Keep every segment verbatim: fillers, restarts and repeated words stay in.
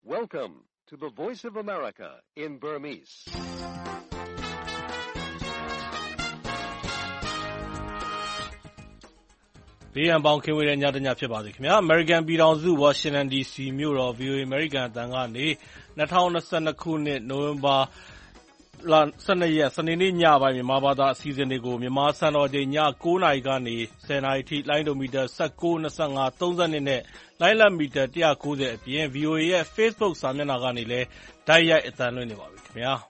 Welcome to the Voice of America in Burmese. ။ဘေးရန်ပေါင်းခင်ဝေးတဲ့ညတညဖြစ်ပါစေခင်ဗျာ။ American ပြည်ထောင်စု Washington ဒီ စီ မြို့တော် ဗွီအိုအေ American အသံကနေ၂၀၂၂ ခုနှစ်နိုဝင်ဘာလ၁၂ ရက်စနေနေ့ညပိုင်းမြန်မာဘာသာအစီအစဉ်တွေကိုမြန်မာစံတော်ချိန်ည၉နာရီကနေ၁၀နာရီထိလိုင်းဒိုမီတာ၁၉, ၂၅, ၃၂နဲ့လိုင်းလတ်မီတာ၁၉၀အပြင် ဗီအိုအေ ရဲ့ Facebook စာမျက်နှာကနေလည်းတိုက်ရိုက်အသံလွှင့်နေပါပြီခင်ဗျာ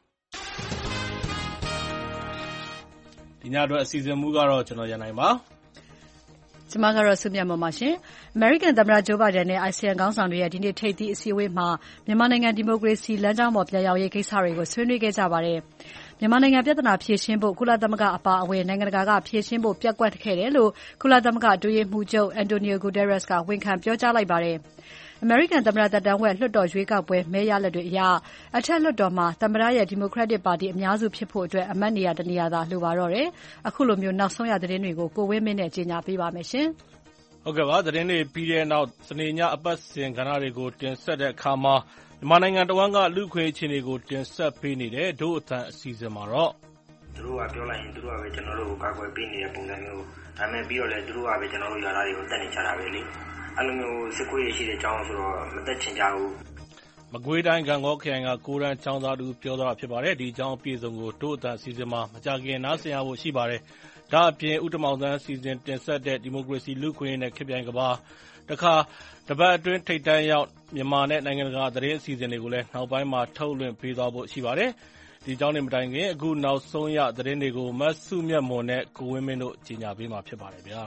။ဒီညအတွက်အစီအစဉ်မူကတော့ကျွန်တော်ရန်နိုင်ပါကျမကတော့စုမြတ်မပါရှင်။ American သမ္မတ Joe Biden နဲ့ အာဆီယံခေါင်းဆောင်တွေရဲ့ဒီနေ့ထိပ်သီးအစည်းအဝေးမှာမြန်မာနိုင်ငံဒီမိုကရေစီလမ်းကြောင်းပေါ်ပြန်ရောက်ရေးကိစ္စတွေကိုဆွေးနွေးခဲ့ကြပါတယ်။မြန်မာနိုင်ငံပြဿနာဖြေရှင်းဖို့ကုလသမဂ္ဂအပါအဝင်နိုင်ငံတကာကဖြေရှင်းဖို့ပျက်ကွက်ခဲ့တယ်လို့ကုလသမဂ္ဂအတွင်းရေးမှူးချုပ် Antonio Guterres ကဝန်ခံပြောကြားလိုက်ပါတယ်။ American သမ္မတသက်တမ်းဝက်လွှတ်တော်ရွေးကောက်ပွဲမဲရလဒ်တွေအရအထက်လွှတ်တော်မှာသမ္မတရဲ့ Democratic ပါတီအများစုဖြစ်ဖို့အတွက်အမတ်နေရာတနေရာသာလိုပါတော့တယ်။အခုလိုမျိုးနောက်ဆုံးရသတင်းတွေကိုကိုဝင်းမင်းနဲ့ကြီးညာပေးပါမယ်ရှင်။ဟုတ်ကဲ့ပါသတင်းတွေပြီးတဲ့နောက်စနေညအပတ်စဉ်ကဏ္ဍတွေကိုတင်ဆက်တဲ့အခါမှာမြန်မာနိုင်ငံတဝန်းကလူ့ခွင့်အခြေအနေကိုတင်ဆက်ပေးနေတဲ့ဒို့အသံအစီအစဉ်မှာတော့သူတို့ကပြောလိုက်ရင်သူတို့ကပဲကျွန်တော်တို့ကိုကာကွယ်ပေးနေတဲ့ပုံစံမျိုးဒါပေမဲ့ပြီးတော့လည်းသူတို့ကပဲကျွန်တော်တို့ရွာသားတွေကိုတက်နေချတာပဲလေအဲ့လိုမျိုးစစ်ခွေးရရှိတဲ့အကြောင်းဆိုတော့မတက်ချင်ကြဘူးမကွေးတိုင်းကံကောခရိုင်ကကိုရန်ချောင်းသားတူပြောသွားတာဖြစ်ပါတယ်ဒီအကြောင်းအပြည့်စုံကိုဒို့အသံအစီအစဉ်မှာမကြခင်နားဆင်ရဖို့ရှိပါတယ်ဒါအပြင်ဥတမောင်သန်းစီစဉ်တင်ဆက်တဲ့ဒီမိုကရေစီလူ့ခွင့်ရေးနဲ့ခေတ်ပြိုင်ကဘာတခါတပတ်အတွင်းထိပ်တန်းရောက်မြန်မာနဲ့နိုင်ငံတကာသတင်းအစီအစဉ်တွေကိုလည်းနောက်ပိုင်းမှာထုတ်လွှင့်ပေးသွားဖို့ရှိပါတယ်ဒီအကြောင်းတွေမတိုင်ခင်အခုနောက်ဆုံးရသတင်းတွေကိုမတ်စုမြတ်မွန်နဲ့ကိုဝင်းမင်းတို့ကြီးညာပေးမှာဖြစ်ပါတယ်ဗျာ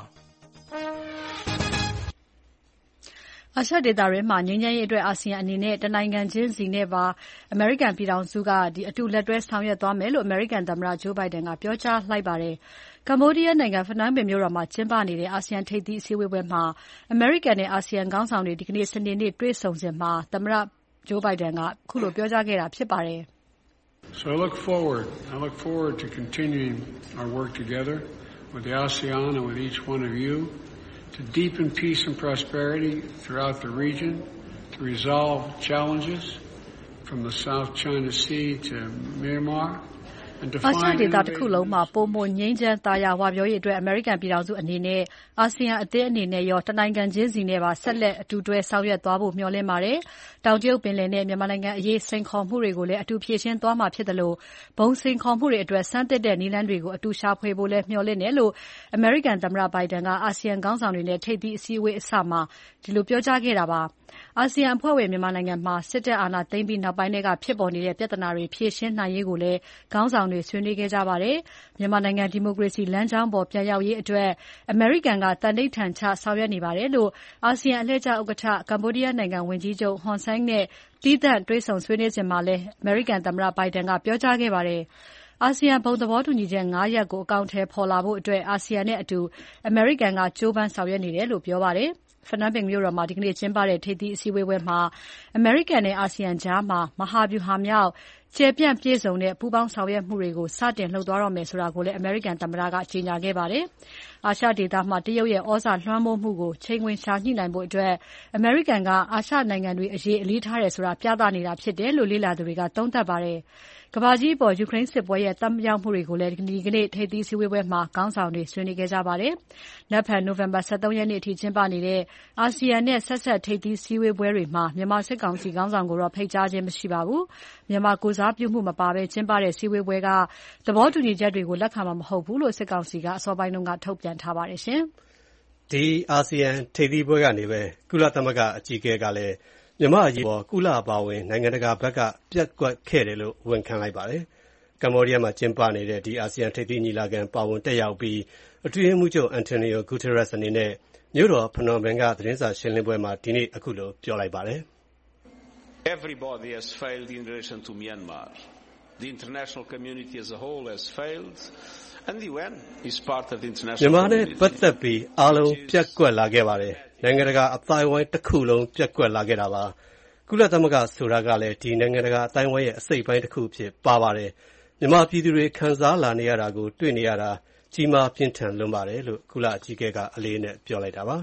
အာရှဒေသတွင်းမှာငြိမ်းချမ်းရေးအတွက်အာဆီယံအနေနဲ့တနိုင်ငံချင်းစီနဲ့ပါအမေရိကန်ပြည်ထောင်စုကအတူလက်တွဲဆောင်ရွက်သွားမယ်လို့အမေရိကန်သမ္မတ Joe Biden ကပြောကြားလိုက်ပါတယ်။ကမ္ဘောဒီးယားနိုင်ငံဖနွမ်းပင်မြို့တော်မှာကျင်းပနေတဲ့အာဆီယံထိပ်သီးအစည်းအဝေးပွဲမှာအမေရိကန်နဲ့အာဆီယံခေါင်းဆောင်တွေဒီကနေ့စနေနေ့တွေ့ဆုံစဉ်မှာသမ္မတ Joe Biden ကခုလိုပြောကြားခဲ့တာဖြစ်ပါတယ်။ So I look forward I look forward to continuing our work together with the ASEAN and with each one of you to deepen peace and prosperity throughout the region, to resolve challenges from the South China Sea to Myanmar, and to find အာရှဒေသတစ်ခုလုံးမှာပုံမငြိမ်းချမ်းသာယာဝပြောရေးအတွက်အမေရိကန်ပြည်ထောင်စုအနေနဲ့အာဆီယံအသင်းအနေနဲ့ရောတနိုင်ငံချင်းစီနဲ့ပါဆက်လက်အတူတွဲဆောင်ရွက်သွားဖို့မျှော်လင့်ပါတယ်။တောင်တရုတ်ပင်လယ်နဲ့မြန်မာနိုင်ငံအရေးစိန်ခေါ်မှုတွေကိုလည်းအတူဖြေရှင်းသွားမှာဖြစ်တယ်လို့ဘုံစိန်ခေါ်မှုတွေအတွက်စမ်းသစ်တဲ့နည်းလမ်းတွေကိုအတူရှာဖွေဖို့လည်းမျှော်လင့်တယ်လို့အမေရိကန်သမ္မတ Biden ကအာဆီယံခေါင်းဆောင်တွေနဲ့ထိပ်သီးအစည်းအဝေးအစမှာဒီလိုပြောကြားခဲ့တာပါ။အာဆီယံအဖွဲ့ဝင်မြန်မာနိုင်ငံမှာစစ်တပ်အာဏာသိမ်းပြီးနောက်ပိုင်းကဖြစ်ပေါ်နေတဲ့ပြဿနာတွေဖြေရှင်းနိုင်ရေးကိုလည်းခေါင်းဆောင်တွေဆွေးနွေးခဲ့ကြပါတယ်။မြန်မာနိုင်ငံဒီမိုကရေစီလမ်းကြောင်းပေါ်ပြန်ရောက်ရေးအတွက်အမေရိကန်ကတန်ဋိဌာန်ချဆောင်ရွက်နေပါတယ်လို့အာဆီယံအလှည့်ကျဥက္ကဋ္ဌကမ္ဘောဒီးယားနိုင်ငံဝန်ကြီးချုပ်ဟွန်ဆန်းနဲ့သီးသန့်တွေ့ဆုံဆွေးနွေးစဉ်မှာလည်းအမေရိကန်သမ္မတ Biden ကပြောကြားခဲ့ပါတယ်။အာဆီယံဘုံသဘောတူညီချက်၅ရပ်ကိုအကောင်အထည်ဖော်လာဖို့အတွက်အာဆီယံနဲ့အတူအမေရိကန်ကကြိုးပမ်းဆောင်ရွက်နေတယ်လို့ပြောပါတယ်။ဖနွမ်းပင်မြို့တော်မှာဒီကနေ့ကျင်းပတဲ့ထိပ်သီးအစည်းအဝေးပွဲမှာအမေရိကန်နဲ့အာဆီယံကြားမှာမဟာဗျူဟာမြောက်ကျယ်ပြန့်ပြည့်စုံတဲ့ပူးပေါင်းဆောင်ရွက်မှုတွေကိုစတင်လှုပ်သွားတော့မယ်ဆိုတာကိုလည်းအမေရိကန်သမ္မတကကြေညာခဲ့ပါတယ်။အာရှဒေသမှာတရုတ်ရဲ့ဩဇာလွှမ်းမိုးမှုကိုချိန်ခွင်ရှာညှိနိုင်ဖို့အတွက်အမေရိကန်ကအာရှနိုင်ငံတွေအရေးအလေးထားတယ်ဆိုတာပြသနေတာဖြစ်တယ်လို့လေ့လာသူတွေကသုံးသပ်ပါတယ်။ကမ္ဘာကြီးအပေါ်ယူကရိန်းစစ်ပွဲရဲ့တပ်မြောက်မှုတွေကိုလည်းဒီကနေ့ထိပ်သီးစည်းဝေးပွဲမှာခေါင်းဆောင်တွေဆွေးနွေးခဲ့ကြပါတယ်။နက်ဖြန်နိုဝင်ဘာ၁၃ရက်နေ့အထိကျင်းပနေတဲ့အာဆီယံနဲ့ဆက်ဆက်ထိပ်သီးစည်းဝေးပွဲတွေမှာမြန်မာစစ်ကောင်စီခေါင်းဆောင်ကိုတော့ဖိတ်ကြားခြင်းမရှိပါဘူး။မြန်မာကိုစားပြုမှုမပါဘဲကျင်းပတဲ့စည်းဝေးပွဲကသဘောတူညီချက်တွေကိုလက်ခံမှာမဟုတ်ဘူးလို့စစ်ကောင်စီကအစောပိုင်းကထုတ်ပြန်ထားပါတယ်ရှင်။ဒီအာဆီယံထိပ်သီးပွဲကနေပဲကုလသမဂ္ဂအကြီးအကဲကလည်းမြန်မာအရေးပေါ်ကုလအပါအဝင်နိုင်ငံတကာဘက်ကပြက်ကွက်ခဲ့တယ်လို့ဝန်ခံလိုက်ပါတယ်။ကမ္ဘောဒီးယားမှာကျင်းပနေတဲ့ဒီအာဆီယံထိပ်သီးညီလာခံပါဝင်တက်ရောက်ပြီးအတွင်းရေးမှူးချုပ် Antonio Guterres အနေနဲ့မြို့တော်ဖနွမ်းပင်ကသတင်းစာရှင်းလင်းပွဲမှာဒီနေ့အခုလိုပြောလိုက်ပါတယ်။ Everybody has failed in relation to Myanmar. The international community as a whole has failed. And the U N is part of the international community. မြန်မာနဲ့ပတ်သက်ပြီးအားလုံးပြက်ကွက်လာခဲ့ပါတယ်။နိုင်ငံတကာအသိုင်းအဝိုင်းတစ်ခုလုံးပြက်ကွက်လာခဲ့တာပါ။ကုလသမဂ္ဂဆိုတာကလည်းဒီနိုင်ငံတကာအသိုင်းအဝိုင်းရဲ့အစိတ်ပိုင်းတစ်ခုဖြစ်ပါပါတယ်။မြန်မာပြည်သူတွေခံစားလာနေရတာကိုတွေ့နေရတာကြီးမားပြင်းထန်လွန်းပါတယ်လို့ကုလအကြီးအကဲကအလေးနဲ့ပြောလိုက်တာပါ။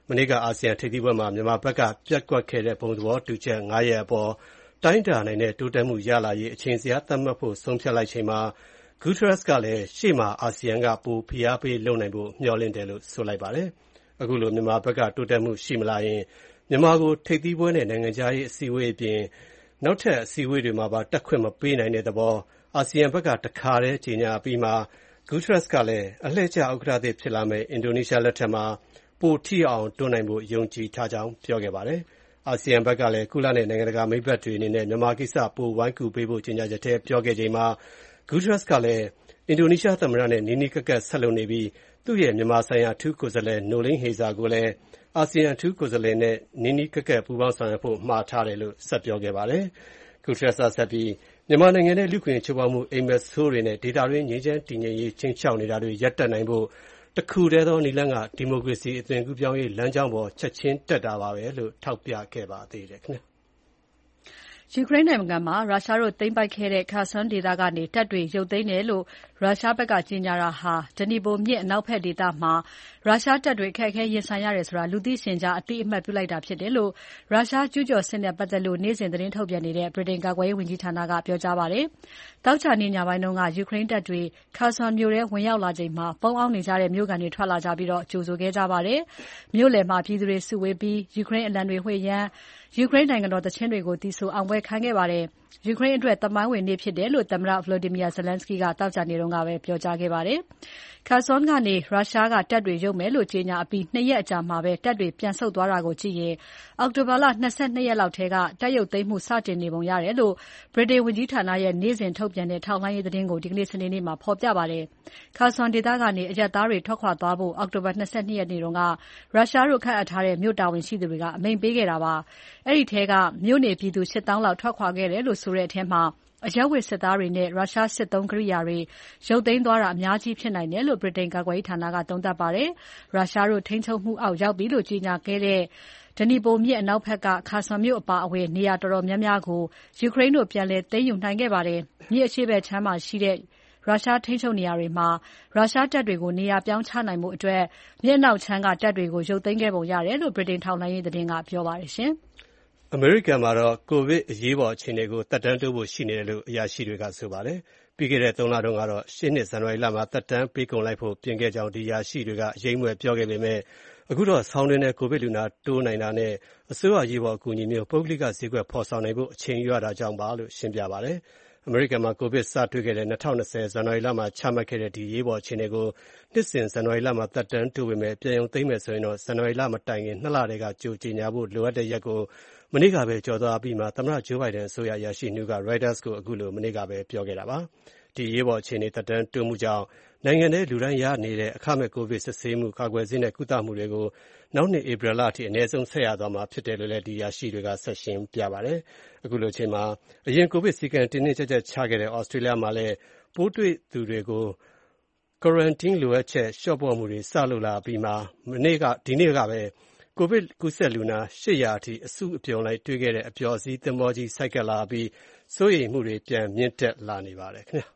မနေ့ကအာဆီယံထိပ်သီးပွဲမှာမြန်မာဘက်ကပျက်ကွက်ခဲ့တဲ့ဘုံသဘောတူချက်၅ရပ်အပေါ်တိုင်းတာနိုင်တဲ့တိုးတက်မှုရလာရေးအချိန်ဇယားသတ်မှတ်ဖို့ဆုံးဖြတ်လိုက်ချိန်မှာ Guterres ကလည်းရှေ့မှာအာဆီယံကပိုဖိအားပေးလုပ်နိုင်ဖို့မျှော်လင့်တယ်လို့ဆိုလိုက်ပါတယ်။အခုလိုမြန်မာဘက်ကတိုးတက်မှုရှိမလာရင်မြန်မာကိုထိပ်သီးပွဲနဲ့နိုင်ငံခြားရေးအစည်းအဝေးအပြင်နောက်ထပ်အစည်းအဝေးတွေမှာပါတက်ခွင့်မပေးနိုင်တဲ့သဘောအာဆီယံဘက်ကတခါတည်းကြေညာပြီးမှ Guterres ကလည်းအလှည့်ကျဥက္ကဋ္ဌသစ်ဖြစ်လာမယ့်အင်ဒိုနီးရှားလက်ထက်မှာပိုထိအောင်တွန်းနိုင်ဖို့ယုံကြည်ထားကြောင်းပြောခဲ့ပါတယ်။အာဆီယံဘက်ကလည်းကုလနဲ့နိုင်ငံတကာမိတ်ဘက်တွေအနေနဲ့မြန်မာကိစ္စပိုဝိုင်းကူပေးဖို့ကြေညာချက်ထဲပြောခဲ့ချိန်မှာ Guterres ကလည်းအင်ဒိုနီးရှားသမ္မတနဲ့နီးနီးကပ်ကပ်ဆက်လုပ်နေပြီးသူ့ရဲ့မြန်မာဆိုင်ရာအထူးကိုယ်စားလှယ် Noeleen Heyzer ကိုလည်းအာဆီယံအထူးကိုယ်စားလှယ်နဲ့နီးနီးကပ်ကပ်ပူးပေါင်းဆောင်ရွက်ဖို့မှာထားတယ်လို့ဆက်ပြောခဲ့ပါတယ်။ Guterres ကဆက်ပြီးမြန်မာနိုင်ငံနဲ့လူ့အခွင့်အရေးချိုးဖောက်မှုအိမ်မက်ဆိုးတွေနဲ့ဒေသတွင်းငြိမ်းချမ်းတည်ငြိမ်ရေးခြိမ်းခြောက်နေတာတွေရပ်တန့်နိုင်ဖို့တခုတည်းသောနည်းလမ်းကဒီမိုကရေစီအသွင်ကူးပြောင်းရေးလမ်းကြောင်းပေါ်ချက်ချင်းတက်တာပါပဲလို့ထောက်ပြခဲ့ပါသေးတယ်ခင်ဗျာယူကရိန်းနိုင်ငံမှာရုရှားတို့သိမ်းပိုက်ခဲ့တဲ့ Kherson ဒေသကနေတပ်တွေရုပ်သိမ်းတယ်လို့ရုရှားဘက်ကကြေညာတာဟာဒနီပိုမြစ်အနောက်ဘက်ဒေသမှာရုရှားတပ်တွေအခက်အခဲရင်ဆိုင်ရတယ်ဆိုတာလူသိရှင်ကြားအတိအမှတ်ပြုလိုက်တာဖြစ်တယ်လို့ရုရှားကျူးကျော်စစ်နဲ့ပတ်သက်လို့နေ့စဉ်သတင်းထုတ်ပြန်နေတဲ့ဗြိတိန်ကာကွယ်ရေးဝန်ကြီးဌာနကပြောကြားပါတယ်။တောက်ချာနေညပိုင်းတုန်းကယူကရိန်းတပ်တွေ Kherson မြို့ထဲဝင်ရောက်လာချိန်မှာပုံအောင်နေကြတဲ့မြို့ကန်တွေထွက်လာကြပြီးတော့ကြိုဆိုခဲ့ကြပါတယ်။မြို့လယ်မှာပြည်သူတွေစုဝေးပြီးယူကရိန်းအလံတွေဝှေ့ရမ်းယူကရိန်းနိုင်ငံတော်သီချင်းတွေကိုသီဆိုအောင်ပွဲခံခဲ့ပါတယ်။ယူကရိန်းအတွက်သမိုင်းဝင်နေ့ဖြစ်တယ်လို့သမ္မတ Volodymyr Zelensky ကတောက်ချာနေတုန်းကပဲပြောကြားခဲ့ပါတယ်။ Kherson ကနေရုရှားကတပ်တွေရုပ်မယ်လို့ကြေညာအပြီးနှစ်ရက်အကြာမှာပဲတပ်တွေပြန်ဆုတ်သွားတာကိုကြည့်ရင်အောက်တိုဘာလ၂၂ရက်လောက်ထဲကတပ်ရုပ်သိမ်းမှုစတင်နေပုံရတယ်လို့ဗြိတိန်ဝန်ကြီးဌာနရဲ့နေ့စဉ်ထုတ်ပြန်တဲ့ထောက်လှမ်းရေးသတင်းကိုဒီကနေ့စနေနေ့မှာဖော်ပြပါတယ်။ Kherson ဒေသကနေအရပ်သားတွေထွက်ခွာသွားဖို့အောက်တိုဘာ၂၂ရက်နေ့တုန်းကရုရှားတို့ခန့်အပ်ထားတဲ့မြို့တာဝန်ရှိသူတွေကအမိန့်ပေးခဲ့တာပါ။အဲဒီထဲကမြို့နေပြည်သူရှစ်သောင်းလောက်ထွက်ခွာခဲ့တယ်လို့ဆိုတဲ့အထဲမှာအရပ်ဝတ်စစ်သားတွေနဲ့ရုရှားစစ်သုံးကိရိယာတွေရုပ်သိမ်းသွားတာအများကြီးဖြစ်နိုင်တယ်လို့ဗြိတိန်ကာကွယ်ရေးဌာနကသုံးသပ်ပါတယ်။ရုရှားတို့ထိန်းချုပ်မှုအောက်ရောက်ပြီလို့ကြေညာခဲ့တဲ့ဒနီပိုမြစ်အနောက်ဘက်က Kherson မြို့အပါအဝင်နေရာတော်တော်များများကိုယူကရိန်းတို့ပြန်လည်သိမ်းယူနိုင်ခဲ့ပါတယ်။မြစ်အရှေ့ဘက်ခြမ်းမှာရှိတဲ့ရုရှားထိန်းချုပ်နေရာတွေမှာရုရှားတပ်တွေကိုနေရာပြောင်းချနိုင်မှုအတွက်မြစ်နောက်ခြမ်းကတပ်တွေကိုရုပ်သိမ်းခဲ့ပုံရတယ်လို့ဗြိတိန်ထောက်လှမ်းရေးသတင်းကပြောပါတယ်ရှင်။အမေရိကန်မှာတော့ကိုဗစ်အရေးပေါ်အခြေအနေကိုသက်တမ်းတိုးဖို့ရှိနေတယ်လို့အရာရှိတွေကဆိုပါတယ်။ပြီးခဲ့တဲ့သုံးလတုန်းကတော့ရှေ့နှစ်ဇန်နဝါရီလမှာသက်တမ်းပေးကုန်လိုက်ဖို့ပြင်ခဲ့ကြောင်းဒီအရာရှိတွေကအရေးမွဲပြောခဲ့ပေမဲ့အခုတော့ဆောင်းတွင်းနဲ့ကိုဗစ်လူနာတိုးနိုင်တာနဲ့အစိုးရရေးပေါ်အကူအညီမျိုးပုဂ္ဂလိကဈေးကွက်ဖော်ဆောင်နိုင်ဖို့အချိန်ယူရတာကြောင့်ပါလို့ရှင်းပြပါတယ်။အမေရိကန်မှာကိုဗစ်စတွေ့ခဲ့တဲ့၂၀၂၀ဇန်နဝါရီလမှာချမှတ်ခဲ့တဲ့ဒီရေးပေါ်အခြေအနေကိုနှစ်စဉ်ဇန်နဝါရီလမှာသက်တမ်းတိုးပေမဲ့ပြန်ရုံသိမ်းမယ်ဆိုရင်တော့ဇန်နဝါရီလမတိုင်ခင်နှစ်လတည်းကကြိုကြေညာဖို့လိုအပ်တဲ့ရက်ကိုမနေ့ကပဲကြော်သွားပြီးမှသမ္မတဂျိုးဘိုင်ဒန်အစိုးရအရာရှိနှစ်ဦးက Reuters ကိုအခုလိုမနေ့ကပဲပြောခဲ့တာပါ။ဒီရေးပေါ်အခြေအနေသက်တမ်းတိုးမှုကြောင့်နိုင်ငံထဲလူတိုင်းရနေတဲ့အခမဲ့ကိုဗစ်စစ်ဆေးမှုကာကွယ်ဆေးနဲ့ကုသမှုတွေကိုနောက်နှစ်ဧပြီလအထိအနည်းဆုံးဆက်ရသွားမှာဖြစ်တယ်လို့လည်းဒီအရာရှိတွေကဆက်ရှင်းပြပါတယ်။အခုလိုအချိန်မှာအရင်ကိုဗစ်စည်းကမ်းတင်းတင်းကျပ်ကျပ်ချခဲ့တဲ့ Australia မှာလည်းပိုးတွေ့သူတွေကို quarantine လိုအပ်ချက်လျှော့ပေါ့မှုတွေစလုပ်လာပြီးမှမနေ့ကဒီနေ့ကပဲကိုဗစ်ကူးစက်လူနာ၈၀၀အထိအစုအပြုံလိုက်တွေ့ခဲ့တဲ့အပျော်စီးသင်္ဘောကြီးဆိုက်ကပ်လာပြီးစိုးရိမ်မှုတွေပြန်မြင့်တက်လာနေပါတယ်ခင်ဗျာ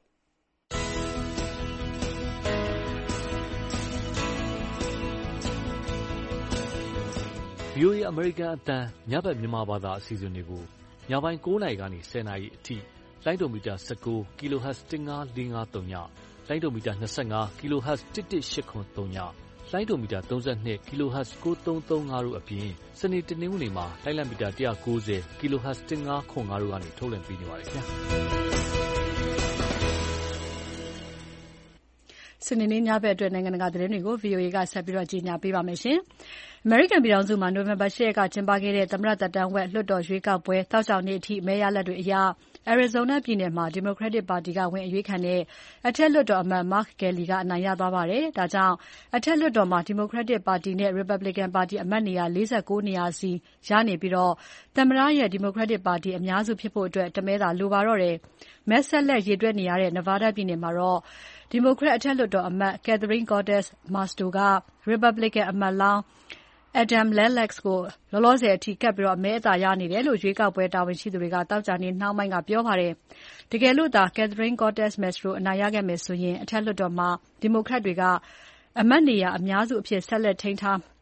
။ ဗီအိုအေ အမေရိကန်အသံညဘက်မြန်မာဘာသာအစီအစဉ်တွေကိုညပိုင်း၉နာရီကနေ၁၀နာရီအထိလိုင်းဒိုမီတာ၁၉ kHz တစ်ငါးလေးငါးသုံးညလိုင်းဒိုမီတာ၂၅ kHz တစ်တစ်ရှစ်ခွန်သုံးညလိုင်းဒိုမီတာ၃၂ kHz ကိုးသုံးသုံးငါးတို့အပြင်စနေတနင်္ဂနွေမှာလိုင်းလံမီတာ၁၉၀ kHz တစ်ငါးခွန်ငါးတို့ကနေထုတ်လွှင့်ပေးနေပါတယ်ခင်ဗျာစနေနေ့ညဘက်အတွက်နိုင်ငံတကာသတင်းတွေကို ဗီအိုအေကဆက်ပြီးကြီးညာပေးပါမယ်ရှင်။ အမေရိကန်ပြည်ထောင်စုမှာနိုဝင်ဘာ၈ရက်ကကျင်းပခဲ့တဲ့သမ္မတသက်တမ်းဝက်လွှတ်တော်ရွေးကောက်ပွဲသောကြောင့်နေ့အထိမဲရလဒ်တွေအရ Arizona ပြည်နယ်မှာ Democratic ပါတီကဝင်အရွေးခံတဲ့အထက်လွှတ်တော်အမတ် Mark Kelly ကအနိုင်ရသွားပါတယ်။ဒါကြောင့်အထက်လွှတ်တော်မှာ Democratic ပါတီနဲ့ Republican ပါတီအမတ်နေရာ၄၉နေရာစီရနေပြီးသမ္မတရဲ့ Democratic ပါတီအများစုဖြစ်ဖို့တမဲသာလိုပါတော့တယ်။မဲဆက်လက်ရေတွက်နေရတဲ့ Nevada ပြည်နယ်မှာတော့ဒီမိုကရက်အထက်လွှတ်တော်အမတ် Catherine Cortez Masto က Republican အမတ်လောင်း Adam Lennox ကိုလောလောဆယ်အထိကပ်ပြီးမဲအသာရနေတယ်လို့ရွေးကောက်ပွဲတာဝန်ရှိသူတွေကသောကြာနေ့နှောင်းပိုင်းကပြောပါတယ်။တကယ်လို့သာ Catherine Cortez Masto အနိုင်ရခဲ့မယ်ဆိုရင်အထက်လွှတ်တော်မှာဒီမိုကရက်တွေကအမတ်နေရာအများစုအဖြစ်ဆက်လက်ထိန်းထား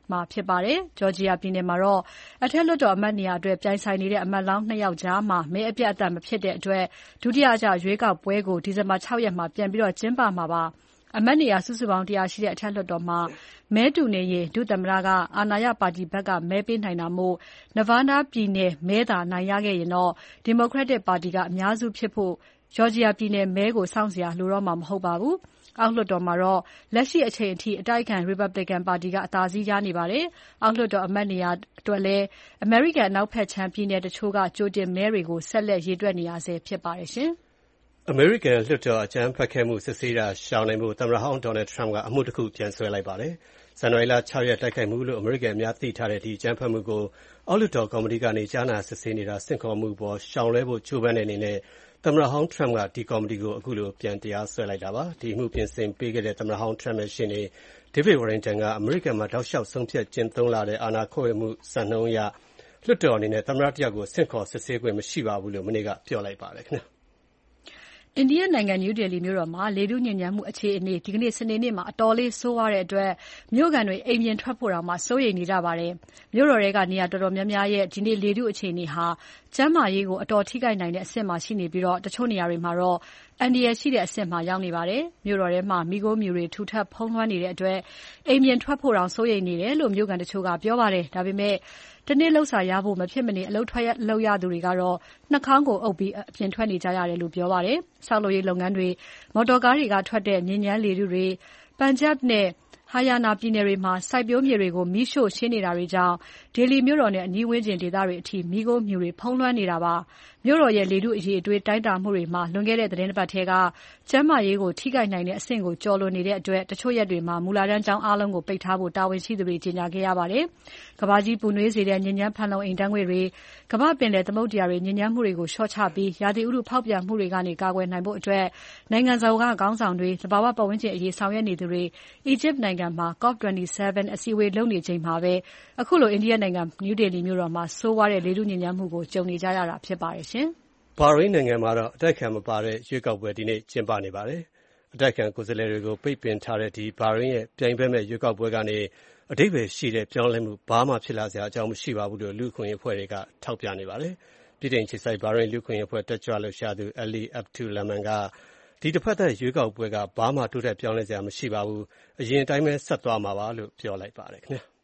မှာဖြစ်ပါတယ်။ Georgia ပြည်နယ်မှာတော့အထက်လွှတ်တော်အမတ်နေရာအတွက်ပြိုင်ဆိုင်နေတဲ့အမတ်လောင်းနှစ်ယောက်ကြားမှာမဲအပြတ်အသတ်မဖြစ်တဲ့အတွက်ဒုတိယအကြရွေးကောက်ပွဲကိုဒီဇင်ဘာ၆ရက်မှာပြန်ပြီးကျင်းပမှာပါ။အမတ်နေရာစုစုပေါင်းတစ်ရာရှိတဲ့အထက်လွှတ်တော်မှာမဲတူနေရင်ဒုသမ္မတကအာဏာရပါတီဘက်ကမဲပေးနိုင်တာမို့ Nevada ပြည်နယ်မဲသာနိုင်ရခဲ့ရင်တော့ Democratic ပါတီကအများစုဖြစ်ဖို့ Georgia ပြည်နယ်မဲကိုစောင့်စရာလိုတော့မှာမဟုတ်ပါဘူး။အောက်လွှတ်တော်မှာတော့လက်ရှိအချိန်အထိအတိုက်အခံ Republican ပါတီကအသာစီးရနေပါတယ်။အောက်လွှတ်တော်အမတ်နေရာအတွက်လည်း American အနောက်ဘက်ခြမ်းပြည်နယ်တချို့ကကြိုတင်မဲတွေကိုဆက်လက်ရေတွက်နေရဆဲဖြစ်ပါတယ်ရှင်။အမေရိကန်လွှတ်တော်အကြမ်းဖက်ခဲ့မှုစစ်ဆေးတာရှောင်နိုင်ဖို့သမ္မတဟောင်း Donald Trump ကအမှုတစ်ခုပြန်ဆွဲလိုက်ပါတယ်။ဇန်နဝါရီလ၆ရက်တိုက်ခိုက်မှုလို့အမေရိကန်အများသိထားတဲ့ဒီအကြမ်းဖက်မှုကိုအောက်လွှတ်တော်ကော်မတီကနေကြားနာစစ်ဆေးနေတာဆင့်ခေါ်မှုပေါ်ရှောင်လွှဲဖို့ကြိုးပမ်းတဲ့အနေနဲ့သမ္မတဟောင်း Trump ကဒီကော်မတီကိုအခုလိုပြန်တရားစွဲလိုက်တာပါ။ဒီအမှုပြင်ဆင်ပေးခဲ့တဲ့သမ္မတဟောင်း Trump ရဲ့ရှေ့နေ David Warrington ကအမေရိကန်မှာတောက်လျှောက်ဆုံးဖြတ်ကျင့်သုံးလာတဲ့အာဏာခွဲဝေမှုစံနှုန်းအရလွှတ်တော်အနေနဲ့သမ္မတတစ်ယောက်ကိုဆင့်ခေါ်စစ်ဆေးခွင့်မရှိပါဘူးလို့မနေ့ကပြောလိုက်ပါတယ်ခင်ဗျာ။အိန္ဒိယနိုင်ငံနယူးဒေလီမြို့တော်မှာလေထုညစ်ညမ်းမှုအခြေအနေဒီကနေ့စနေနေ့မှာအတော်လေးဆိုးဝါးတဲ့အတွက်မြို့ခံတွေအိမ်ပြင်ထွက်ဖို့တောင်မှစိုးရိမ်နေကြပါတယ်။မြို့တော်တွေကနေရာတော်တော်များများရဲ့ဒီနေ့လေထုအခြေအနေဟာကျန်းမာရေးကိုအတော်ထိခိုက်နိုင်တဲ့အဆင့်မှာရှိနေပြီးတော့တချို့နေရာတွေမှာတော့အန္တရာယ်ရှိတဲ့အဆင့်မှာရောက်နေပါတယ်။မြို့တော်ထဲမှာမိခိုးမြူတွေထူထပ်ဖုံးလွှမ်းနေတဲ့အတွက်အိမ်ပြင်ထွက်ဖို့တောင်စိုးရိမ်နေတယ်လို့မြို့ခံတချို့ကပြောပါတယ်။ဒါပေမဲ့တနေ့လောက်စာရဖို့မဖြစ်မနေအလုပ်ထွက်လုပ်ရသူတွေကတော့နှာခေါင်းကိုအုပ်ပြီးအပြင်ထွက်နေကြရတယ်လို့ပြောပါတယ်။ဆောက်လုပ်ရေးလုပ်ငန်းတွေမော်တော်ကားတွေကထွက်တဲ့ညဉ့်ညမ်းလေထုတွေပန်ဂျပ်နဲ့ဟာယာနာပြည်နယ်တွေမှာစိုက်ပျိုးမြေတွေကိုမီးရှို့ရှင်းနေတာတွေကြောင့်ဒေလီမြို့တော်နဲ့အနီးဝန်းကျင်ဒေသတွေအထိမီးခိုးမြူတွေဖုံးလွှမ်းနေတာပါ။မြို့တော်ရဲ့လေထုအရည်အသွေးတိုင်းတာမှုတွေမှာလွန်ခဲ့တဲ့သတင်းတစ်ပတ်ထဲကကျန်းမာရေးကိုထိခိုက်နိုင်တဲ့အဆင့်ကိုကျော်လွန်နေတဲ့အတွက်တချို့ရက်တွေမှာမူလာတန်းကျောင်းအားလုံးကိုပိတ်ထားဖို့တာဝန်ရှိသူတွေကြေညာခဲ့ရပါတယ်။ကမ္ဘာကြီးပူနွေးစေတဲ့ညဉ့်ညမ်းဖန်လုံအိမ်ဓာတ်ငွေ့တွေကမ္ဘာပင်လယ်သမုဒ္ဒရာတွေညဉ့်ညမ်းမှုတွေကိုလျှော့ချပြီးရာသီဥတုဖောက်ပြန်မှုတွေကနေကာကွယ်နိုင်ဖို့အတွက်နိုင်ငံစုံကခေါင်းဆောင်တွေသဘာဝပတ်ဝန်းကျင်အရေးဆောင်ရွက်နေသူတွေအီဂျစ်နိုင်ငံမှာ COP ၂၇ အစည်းအဝေးလုပ်နေချိန်မှာပဲအခုလိုအိန္ဒိယနိုင်ငံနယူးဒေလီမြို့တော်မှာဆိုးဝါးတဲ့လေထုညစ်ညမ်းမှုကိုကြုံနေကြရတာဖြစ်ပါတယ်ရှင်။ဘာရိန်းနိုင်ငံမှာတော့အတိုက်ခံမပါတဲ့ရွေးကောက်ပွဲဒီနေ့ကျင်းပနေပါတယ်။အတိုက်ခံကိုယ်စားလှယ်တွေကိုပိတ်ပင်ထားတဲ့ဒီဘာရိန်းရဲ့ပြိုင်ပွဲမဲ့ရွေးကောက်ပွဲကနေအဓိပ္ပာယ်ရှိတဲ့ပြောင်းလဲမှုဘာမှဖြစ်လာစရာအကြောင်းမရှိပါဘူးလို့လူ့အခွင့်အရေးအဖွဲ့တွေကထောက်ပြနေပါတယ်။ပြည်ထောင်စုဆိုင်ဘာရိန်းလူ့အခွင့်အရေးအဖွဲ့တက်ကြွလှုပ်ရှားသူ Ali Abdul Rahman ကဒီတစ်ဖက်သက်ရွေးကောက်ပွဲကဘာမှတိုးတက်ပြောင်းလဲစရာမရှိပါဘူး။အရင်အတိုင်းပဲဆက်သွားမှာပါလို့ပြောလိုက်ပါတယ်ခင်ဗျာ။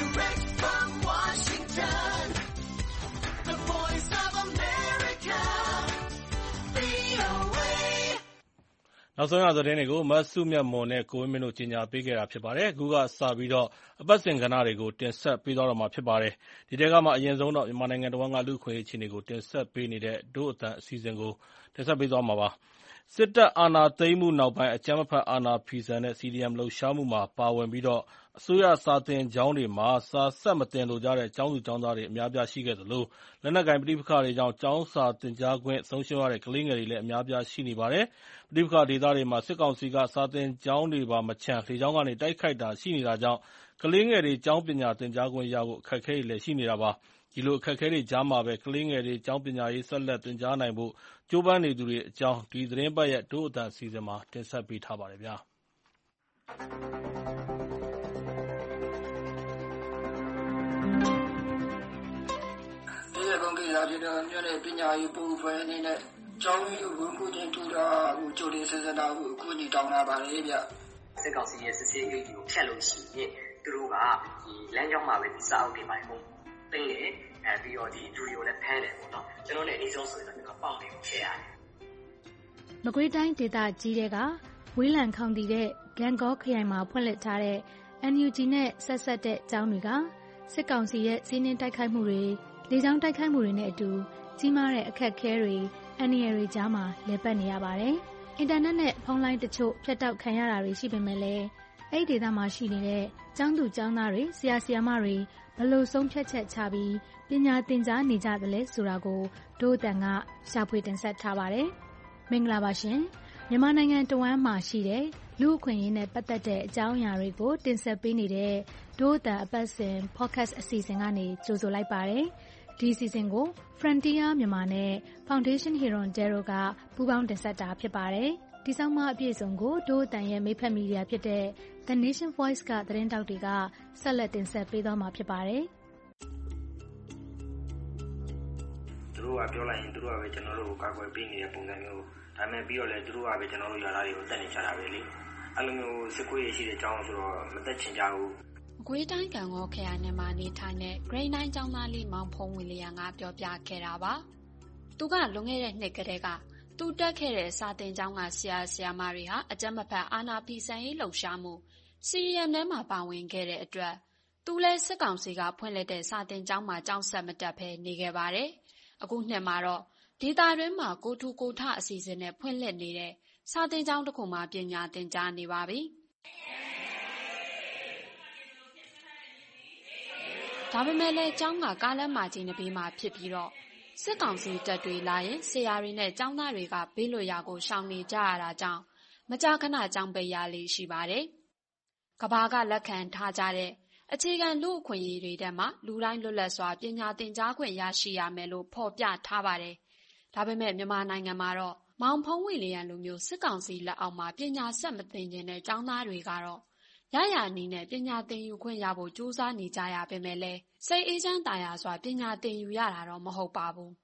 နောက်ဆုံးရသတင်းတွေကိုမဆုမြတ်မွန်နဲ့ကိုဝင်းမင်းတို့ကြီးညာပေးခဲ့တာဖြစ်ပါတယ်။အခုကစပြီးတော့အပတ်စဉ်ကဏ္ဍတွေကိုတင်ဆက်ပေးသွားတော့မှာဖြစ်ပါတယ်။ဒီတဲကမှအရင်ဆုံးတော့မြန်မာနိုင်ငံတော်ကလူ့ခွင့်ရေးအခြေအနေကိုတင်ဆက်ပေးနေတဲ့ဒို့အတန်အစီအစဉ်ကိုတင်ဆက်ပေးသွားမှာပါ။စစ်တပ်အာဏာသိမ်းမှုနောက်ပိုင်းအကြမ်းမဖက်အာဏာဖီဆန်တဲ့ စီ ဒီ အမ် လှုပ်ရှားမှုမှာပါဝင်ပြီးတော့အစိုးရစာသင်ကျောင်းတွေမှာစာဆက်မသင်လိုကြတဲ့ကျောင်းသူကျောင်းသားတွေအများပြားရှိခဲ့သလိုလက်နက်ကိုင်ပဋိပက္ခတွေကြောင့်ကျောင်းစာသင်ကြားခွင့်ဆုံးရှုံးရတဲ့ကလေးငယ်တွေလည်းအများပြားရှိနေပါတယ်။ပဋိပက္ခဒေသတွေမှာစစ်ကောင်စီကစာသင်ကျောင်းတွေပါမချန်လေကြောင်းကနေတိုက်ခိုက်တာရှိနေတာကြောင့်ကလေးငယ်တွေကျောင်းပညာသင်ကြားခွင့်ရဖို့အခက်အခဲတွေလည်းရှိနေတာပါ။ဒီလိုအခက်အခဲတွေကြားမှာပဲကလေးငယ်တွေကျောင်းပညာရေးဆက်လက်သင်ကြားနိုင်ဖို့ကြိုးပမ်းနေသူတွေအကြောင်းဒီသတင်းပတ်ရဲ့ဒို့အတန်အစီအစဉ်မှာတင်ဆက်ပေးထားပါတယ်ဗျာ။ဒီရကုန်ကိစ္စဖြစ်တော့မြို့နယ်ပညာရေးပူဖွဲ့အနေနဲ့ကျောင်းရေးကိုကိုချင်းထူတာကိုကြိုတင်ဆက်စတာကိုအခုညီတောင်းလာပါလေဗျ။စစ်ကောင်စီရဲ့စစ်ဆေးရေးကိုဖျက်လို့ရှိရင်သူတို့ကဒီလမ်းကြောင်းမှာပဲဒီစာအုပ်တွေပါတယ်ဟုတ်။တင်းလေအဲပြီးတော့ဒီဒူရီကိုလည်းဖမ်းတယ်ပေါ့နော်။ကျွန်တော်လည်းအနည်းဆုံးဆိုရင်တော့ပေါက်တွေကိုဖျက်ရတယ်။မကွေးတိုင်းဒေသကြီးတွေကဝေးလံခေါင်တည်တဲ့ဂန်ကောခရိုင်မှာဖွင့်လှစ်ထားတဲ့ အန် ယူ ဂျီ နဲ့ဆက်ဆက်တဲ့ကျောင်းတွေကစစ်ကောင်စီရဲ့စီးနင်းတိုက်ခိုက်မှုတွေလေကြောင်းတိုက်ခိုက်မှုတွေနဲ့အတူကြီးမားတဲ့အခက်အခဲတွေအန္တရာယ်တွေကြားမှာလည်ပတ်နေရပါတယ်။အင်တာနက်နဲ့ဖုန်းလိုင်းတချို့ဖြတ်တောက်ခံရတာတွေရှိပေမဲ့လည်းအဲ့ဒီဒေသမှာရှိနေတဲ့ကျောင်းသူကျောင်းသားတွေဆရာဆရာမတွေဘလို့ဆုံးဖြတ်ချက်ချပြီးပညာသင်ကြားနေကြသလဲဆိုတာကိုဒို့အတန်ကရှာဖွေတင်ဆက်ထားပါတယ်။မင်္ဂလာပါရှင်။မြန်မာနိုင်ငံတဝန်းမှာရှိတဲ့လူ့အခွင့်အရေးနဲ့ပတ်သက်တဲ့အကြောင်းအရာတွေကိုတင်ဆက်ပေးနေတဲ့ဒို့အတန်အပတ်စဉ် podcast အစီအစဉ်ကနေကြိုဆိုလိုက်ပါတယ်။ဒီအစီအစဉ်ကို Frontier မြန်မာနဲ့ Foundation Hero Dero ကပူးပေါင်းတင်ဆက်တာဖြစ်ပါတယ်။ဒီဆောင်းပါးအပြည့်အစုံကိုဒို့အတန်ရဲ့မိတ်ဖက်မီဒီယာဖြစ်တဲ့ The Nation Voice ကသတင်းတောက်တွေကဆက်လက်တင်ဆက်ပေးသွားမှာဖြစ်ပါတယ်။သူတို့ကပြောလိုက်ရင်သူတို့ကပဲကျွန်တော်တို့ကိုကာကွယ်ပေးနေတဲ့ပုံစံမျိုးဒါပေမဲ့ပြီးတော့လည်းသူတို့ကပဲကျွန်တော်တို့ရွာသားတွေကိုတက်နေကြတာပဲလေ။အဲ့လိုမျိုးစစ်ကွေးရရှိတဲ့အကြောင်းဆိုတော့မတက်ချင်ကြဘူး။မကွေးတိုင်းကံကောခရိုင်နယ်မှာနေထိုင်တဲ့ Grade နိုင်ကျောင်းသားလေးမောင်ဖုံးဝီလျံကပြောပြခဲ့တာပါ။သူကလွန်ခဲ့တဲ့နှစ်ကတည်းကသူတက်ခဲ့တဲ့စာသင်ကျောင်းကဆရာဆရာမတွေဟာအကြမ်းမဖက်အာဏာဖီဆန်ရေးလှုပ်ရှားမှု စီရီယမ် ထဲမှာပါဝင်ခဲ့တဲ့အတွက်သူလည်းစစ်ကောင်စီကဖွင့်လှစ်တဲ့စာသင်ကျောင်းမှာကျောင်းဆက်မတက်ဘဲနေခဲ့ပါတယ်။အခုနှစ်မှာတော့ဒေသတွင်းမှာကိုထူကိုထအစီအစဉ်နဲ့ဖွင့်လှစ်နေတဲ့စာသင်ကျောင်းတစ်ခုမှာပညာသင်ကြားနေပါပြီ။ဒါပေမဲ့လည်းကျောင်းကကားလမ်းမကြီးနှစ်ဘေးမှာဖြစ်ပြီးတော့စစ်ကောင်စီတပ်တွေလာရင်ဆရာတွေနဲ့ကျောင်းသားတွေကဘေးလွတ်ရာကိုရှောင်နေကြရတာကြောင့်မကြာခဏကျောင်းပိတ်ရလေးရှိပါတယ်။ကဘာကလက်ခံထားကြတဲ့အခြေခံလူ့အခွင့်အရေးတွေထဲမှာလူတိုင်းလွတ်လပ်စွာပညာသင်ကြားခွင့်ရရှိရမယ်လို့ဖော်ပြထားပါတယ်။ဒါပေမဲ့မြန်မာနိုင်ငံမှာတော့မောင်ဖုံးဝီလျံလိုမျိုးစစ်ကောင်စီလက်အောက်မှာပညာဆက်မသင်ခြင်းတဲ့ကျောင်းသားတွေကတော့ရရနည်းနဲ့ပညာသင်ယူခွင့်ရဖို့ကြိုးစားနေကြရပေမဲ့လည်းစိတ်အေးချမ်းသာယာစွာပညာသင်ယူရတာတော့မဟုတ်ပါဘူး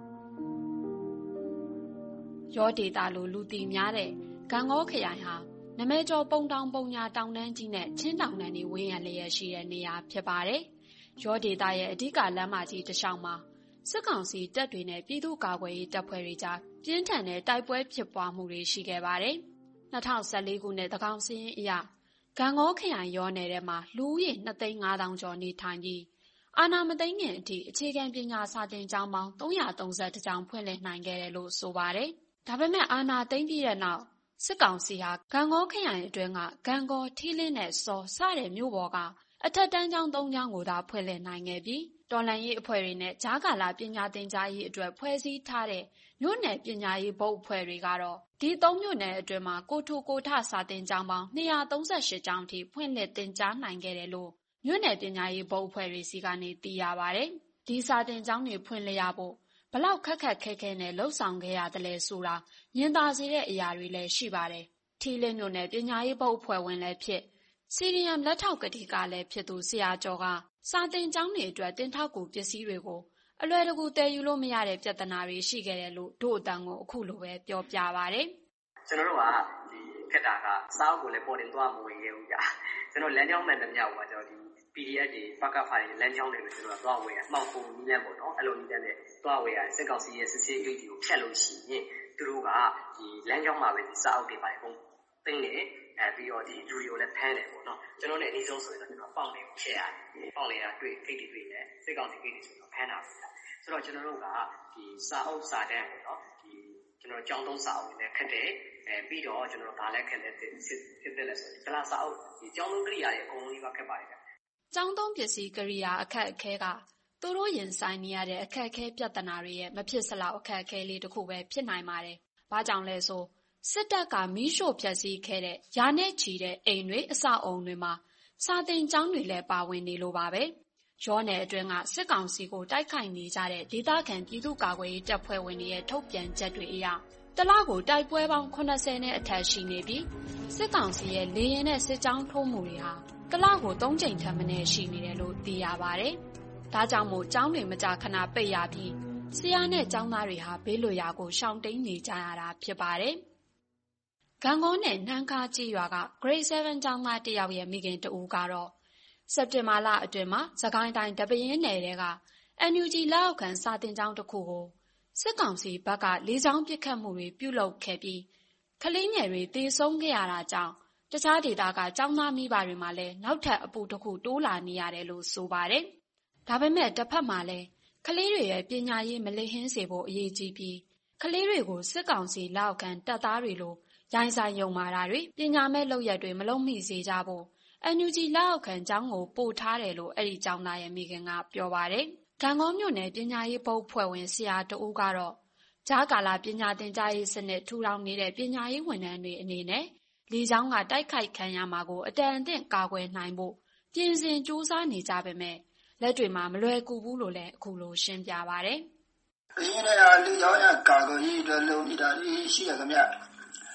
။ရောဒေတာလိုလူသိများတဲ့ဂံကောခရိုင်ဟာနမဲကျော်ပုံတောင်ပုံညာတောင်တန်းကြီးနဲ့ချင်းတောင်တန်းတွေဝေးရန်လျက်ရှိတဲ့နေရာဖြစ်ပါတယ်။ရောဒေတာရဲ့အဓိကလမ်းမကြီးတစ်လျှောက်မှာစစ်ကောင်စီတပ်တွေနဲ့ပြည်သူ့ကာကွယ်ရေးတပ်ဖွဲ့တွေကြားပြင်းထန်တဲ့တိုက်ပွဲဖြစ်ပွားမှုတွေရှိခဲ့ပါတယ်။၂၀၁၄ခုနှစ်သန်းခေါင်စာရင်းအရဂံကောခရိုင်ရောနယ်ထဲမှာလူဦးရေနှစ်သိန်းငါးသောင်းကျော်နေထိုင်ပြီးအာဏာမသိမ်းခင်အထိအခြေခံပညာစာသင်ကျောင်းပေါင်းသုံးရာသုံးဆယ့်တစ်ကျောင်းဖွင့်လှစ်နိုင်ခဲ့တယ်လို့ဆိုပါတယ်။ဒါပေမဲ့အာဏာသိမ်းပြီးတဲ့နောက်စစ်ကောင်စီဟာဂံကောခရိုင်အတွင်းကဂံကောထီးလင်းနဲ့စော်စတဲ့မြို့ပေါ်ကအထက်တန်းကျောင်းသုံးကျောင်းကိုသာဖွင့်လှစ်နိုင်ခဲ့ပြီးတော်လှန်ရေးအဖွဲ့တွေနဲ့ကြားကာလပညာသင်ကြားရေးအတွက်ဖွဲ့စည်းထားတဲ့မြို့နယ်ပညာရေးဘုတ်အဖွဲ့တွေကတော့ဒီသုံးမြို့နယ်အတွင်းမှာကိုထူကိုထစာသင်ကျောင်းပေါင်းနှစ်ရာသုံးဆယ့်ရှစ်ကျောင်းထိဖွင့်လှစ်သင်ကြားနိုင်ခဲ့တယ်လို့မြို့နယ်ပညာရေးဘုတ်အဖွဲ့တွေစီကနေသိရပါတယ်။ဒီစာသင်ကျောင်းတွေဖွင့်လှစ်ရဖို့ဘလောက်ခက်ခက်ခဲခဲနဲ့လှုပ်ဆောင်ခဲ့ရတယ်လဲဆိုတာညင်သာစေတဲ့အရာတွေလည်းရှိပါတယ်။ထီးလင်းမြို့နယ်ပညာရေးဘုတ်အဖွဲ့ဝင်လည်းဖြစ်စီရီယမ်လက်ထောက်ကတိကလည်းဖြစ်သူဆရာကျော်ကစာသင်ကျောင်းတွေအတွက်တင်ထောက်ကူပစ္စည်းတွေကိုအလွယ်တကူတည်ယူလို့မရတဲ့ပြဿနာတွေရှိခဲ့တယ်လို့ဒို့အတန်ကိုအခုလိုပဲပြောပြပါတယ်။ကျွန်တော်တို့ကဒီခက်တာကစာအုပ်ကိုလည်းပေါ်တင်သွားမဝင်ခဲ့ဘူးကြာ။ကျွန်တော်လမ်းကြောင်းမှန်သမျှကကျွန်တော်ဒီ ပီဒီအက် တွေပကဖာတွေလမ်းကြောင်းတွေကိုကျွန်တော်သွားဝယ်ရမှောက်ဖို့နည်းလမ်းပေါ့နော်အဲ့လိုနည်းလမ်းနဲ့သွားဝယ်ရစစ်ကောင်စီရဲ့စစ်ဆေးဂိတ်တွေကိုဖြတ်လို့ရှိရင်သူတို့ကဒီလမ်းကြောင်းမှာပဲဒီစာအုပ်တွေပါတယ်ပေါ့သိနေအဲပြီးတော့ဒီလူတွေကိုလည်းဖမ်းတယ်ပေါ့နော်ကျွန်တော်လည်းအနည်းဆုံးဆိုရင်တော့ကျွန်တော်ပေါက်နေကိုဖြတ်ရတယ်ပေါက်နေတာတွေ့ဂိတ်တွေတွေ့တယ်စစ်ကောင်စီဂိတ်တွေဆိုတော့ဖမ်းတာပေါ့ဆိုတော့ကျွန်တော်တို့ကဒီစာအုပ်စာတမ်းပေါ့နော်ဒီကျွန်တော်ကြောင်းသုံးစာအုပ်တွေနဲ့ခက်တယ်အဲပြီးတော့ကျွန်တော်ဒါလည်းခက်တယ်စစ်စစ်တယ်လဲဆိုရင်ဒလာစာအုပ်ဒီကြောင်းသုံးကိရိယာတွေအကုန်လုံးကြီးကခက်ပါတယ်ကျောင်းသုံးပစ္စည်းကိရိယာအခက်အခဲကသူတို့ရင်ဆိုင်နေရတဲ့အခက်အခဲပြဿနာတွေရဲ့မဖြစ်စလောက်အခက်အခဲလေးတစ်ခုပဲဖြစ်နိုင်ပါတယ်။ဘာကြောင့်လဲဆိုစစ်တပ်ကမီးရှို့ဖျက်ဆီးခဲ့တဲ့ရာနဲ့ချီတဲ့အိမ်တွေအဆောက်အုံတွေမှာစာသင်ကျောင်းတွေလည်းပါဝင်နေလို့ပါပဲ။ရောနယ်အတွင်းကစစ်ကောင်စီကိုတိုက်ခိုက်နေကြတဲ့ဒေသခံပြည်သူ့ကာကွယ်ရေးတပ်ဖွဲ့ဝင်တွေရဲ့ထုတ်ပြန်ချက်တွေအရတလကိုတိုက်ပွဲပေါင်းခုနှစ်ဆယ်နဲ့အထက်ရှိနေပြီးစစ်ကောင်စီရဲ့လေရင်နဲ့စစ်ကြောင်းထိုးမှုတွေဟာတလကိုသုံးကြိမ်ထက်မနည်းရှိနေတယ်လို့သိရပါတယ်။ဒါကြောင့်မို့ကျောင်းတွေမကြာခဏပိတ်ရပြီးဆရာနဲ့ကျောင်းသားတွေဟာဘေးလွတ်ရာကိုရှောင်တိန်နေကြရတာဖြစ်ပါတယ်။ဂံကောနဲ့နှမ်းခါကြီးရွာက Grade 7ကျောင်းသားတယောက်ရဲ့မိခင်တဦးကတော့စက်တင်ဘာလအတွင်းမှာစကိုင်းတိုင်းတပင်းနယ်တဲက အန်ယူဂျီ လက်အောက်ခံစာသင်ကျောင်းတစ်ခုကိုစစ်ကောင်စီဘက်ကလေးချောင်းပစ်ခတ်မှုတွေပြုလုပ်ခဲ့ပြီးကလေးငယ်တွေသေဆုံးခဲ့ရတာကြောင့်တခြားဒေသကကျောင်းသားမိဘတွေမှာလည်းနောက်ထပ်အပူတစ်ခုတိုးလာနေရတယ်လို့ဆိုပါတယ်။ဒါပေမဲ့တစ်ဖက်မှာလည်းကလေးတွေရဲ့ပညာရေးမလိဟင်းစေဖို့အရေးကြီးပြီးကလေးတွေကိုစစ်ကောင်စီလက်အောက်ခံတပ်သားတွေလိုရိုင်းဆိုင်ယုံမာတာတွေပညာမဲ့လုပ်ရက်တွေမလုပ်မိစေကြဖို့အန်ယူဂျီလက်အောက်ခံကျောင်းကိုပို့ထားတယ်လို့အဲ့ဒီကျောင်းသားရဲ့မိခင်ကပြောပါတယ်။ဂံကောမြို့နယ်ပညာရေးဘုတ်ဖွဲ့ဝင်ဆရာတဦးကတော့ကြားကာလပညာသင်ကြားရေးစနစ်ထူထောင်နေတဲ့ပညာရေးဝန်ထမ်းတွေအနေနဲ့လေကြောင်းကတိုက်ခိုက်ခံရမှာကိုအတန်အသင့်ကာကွယ်နိုင်ဖို့ပြင်ဆင်စူးစမ်းနေကြပေမဲ့လက်တွေမှာမလွယ်ကူဘူးလို့လည်းအခုလိုရှင်းပြပါတယ်။အင်းနဲ့လေကြောင်းရကာကွယ်ရေးအတွက်လုပ်နေတာရှိရခင်ဗျ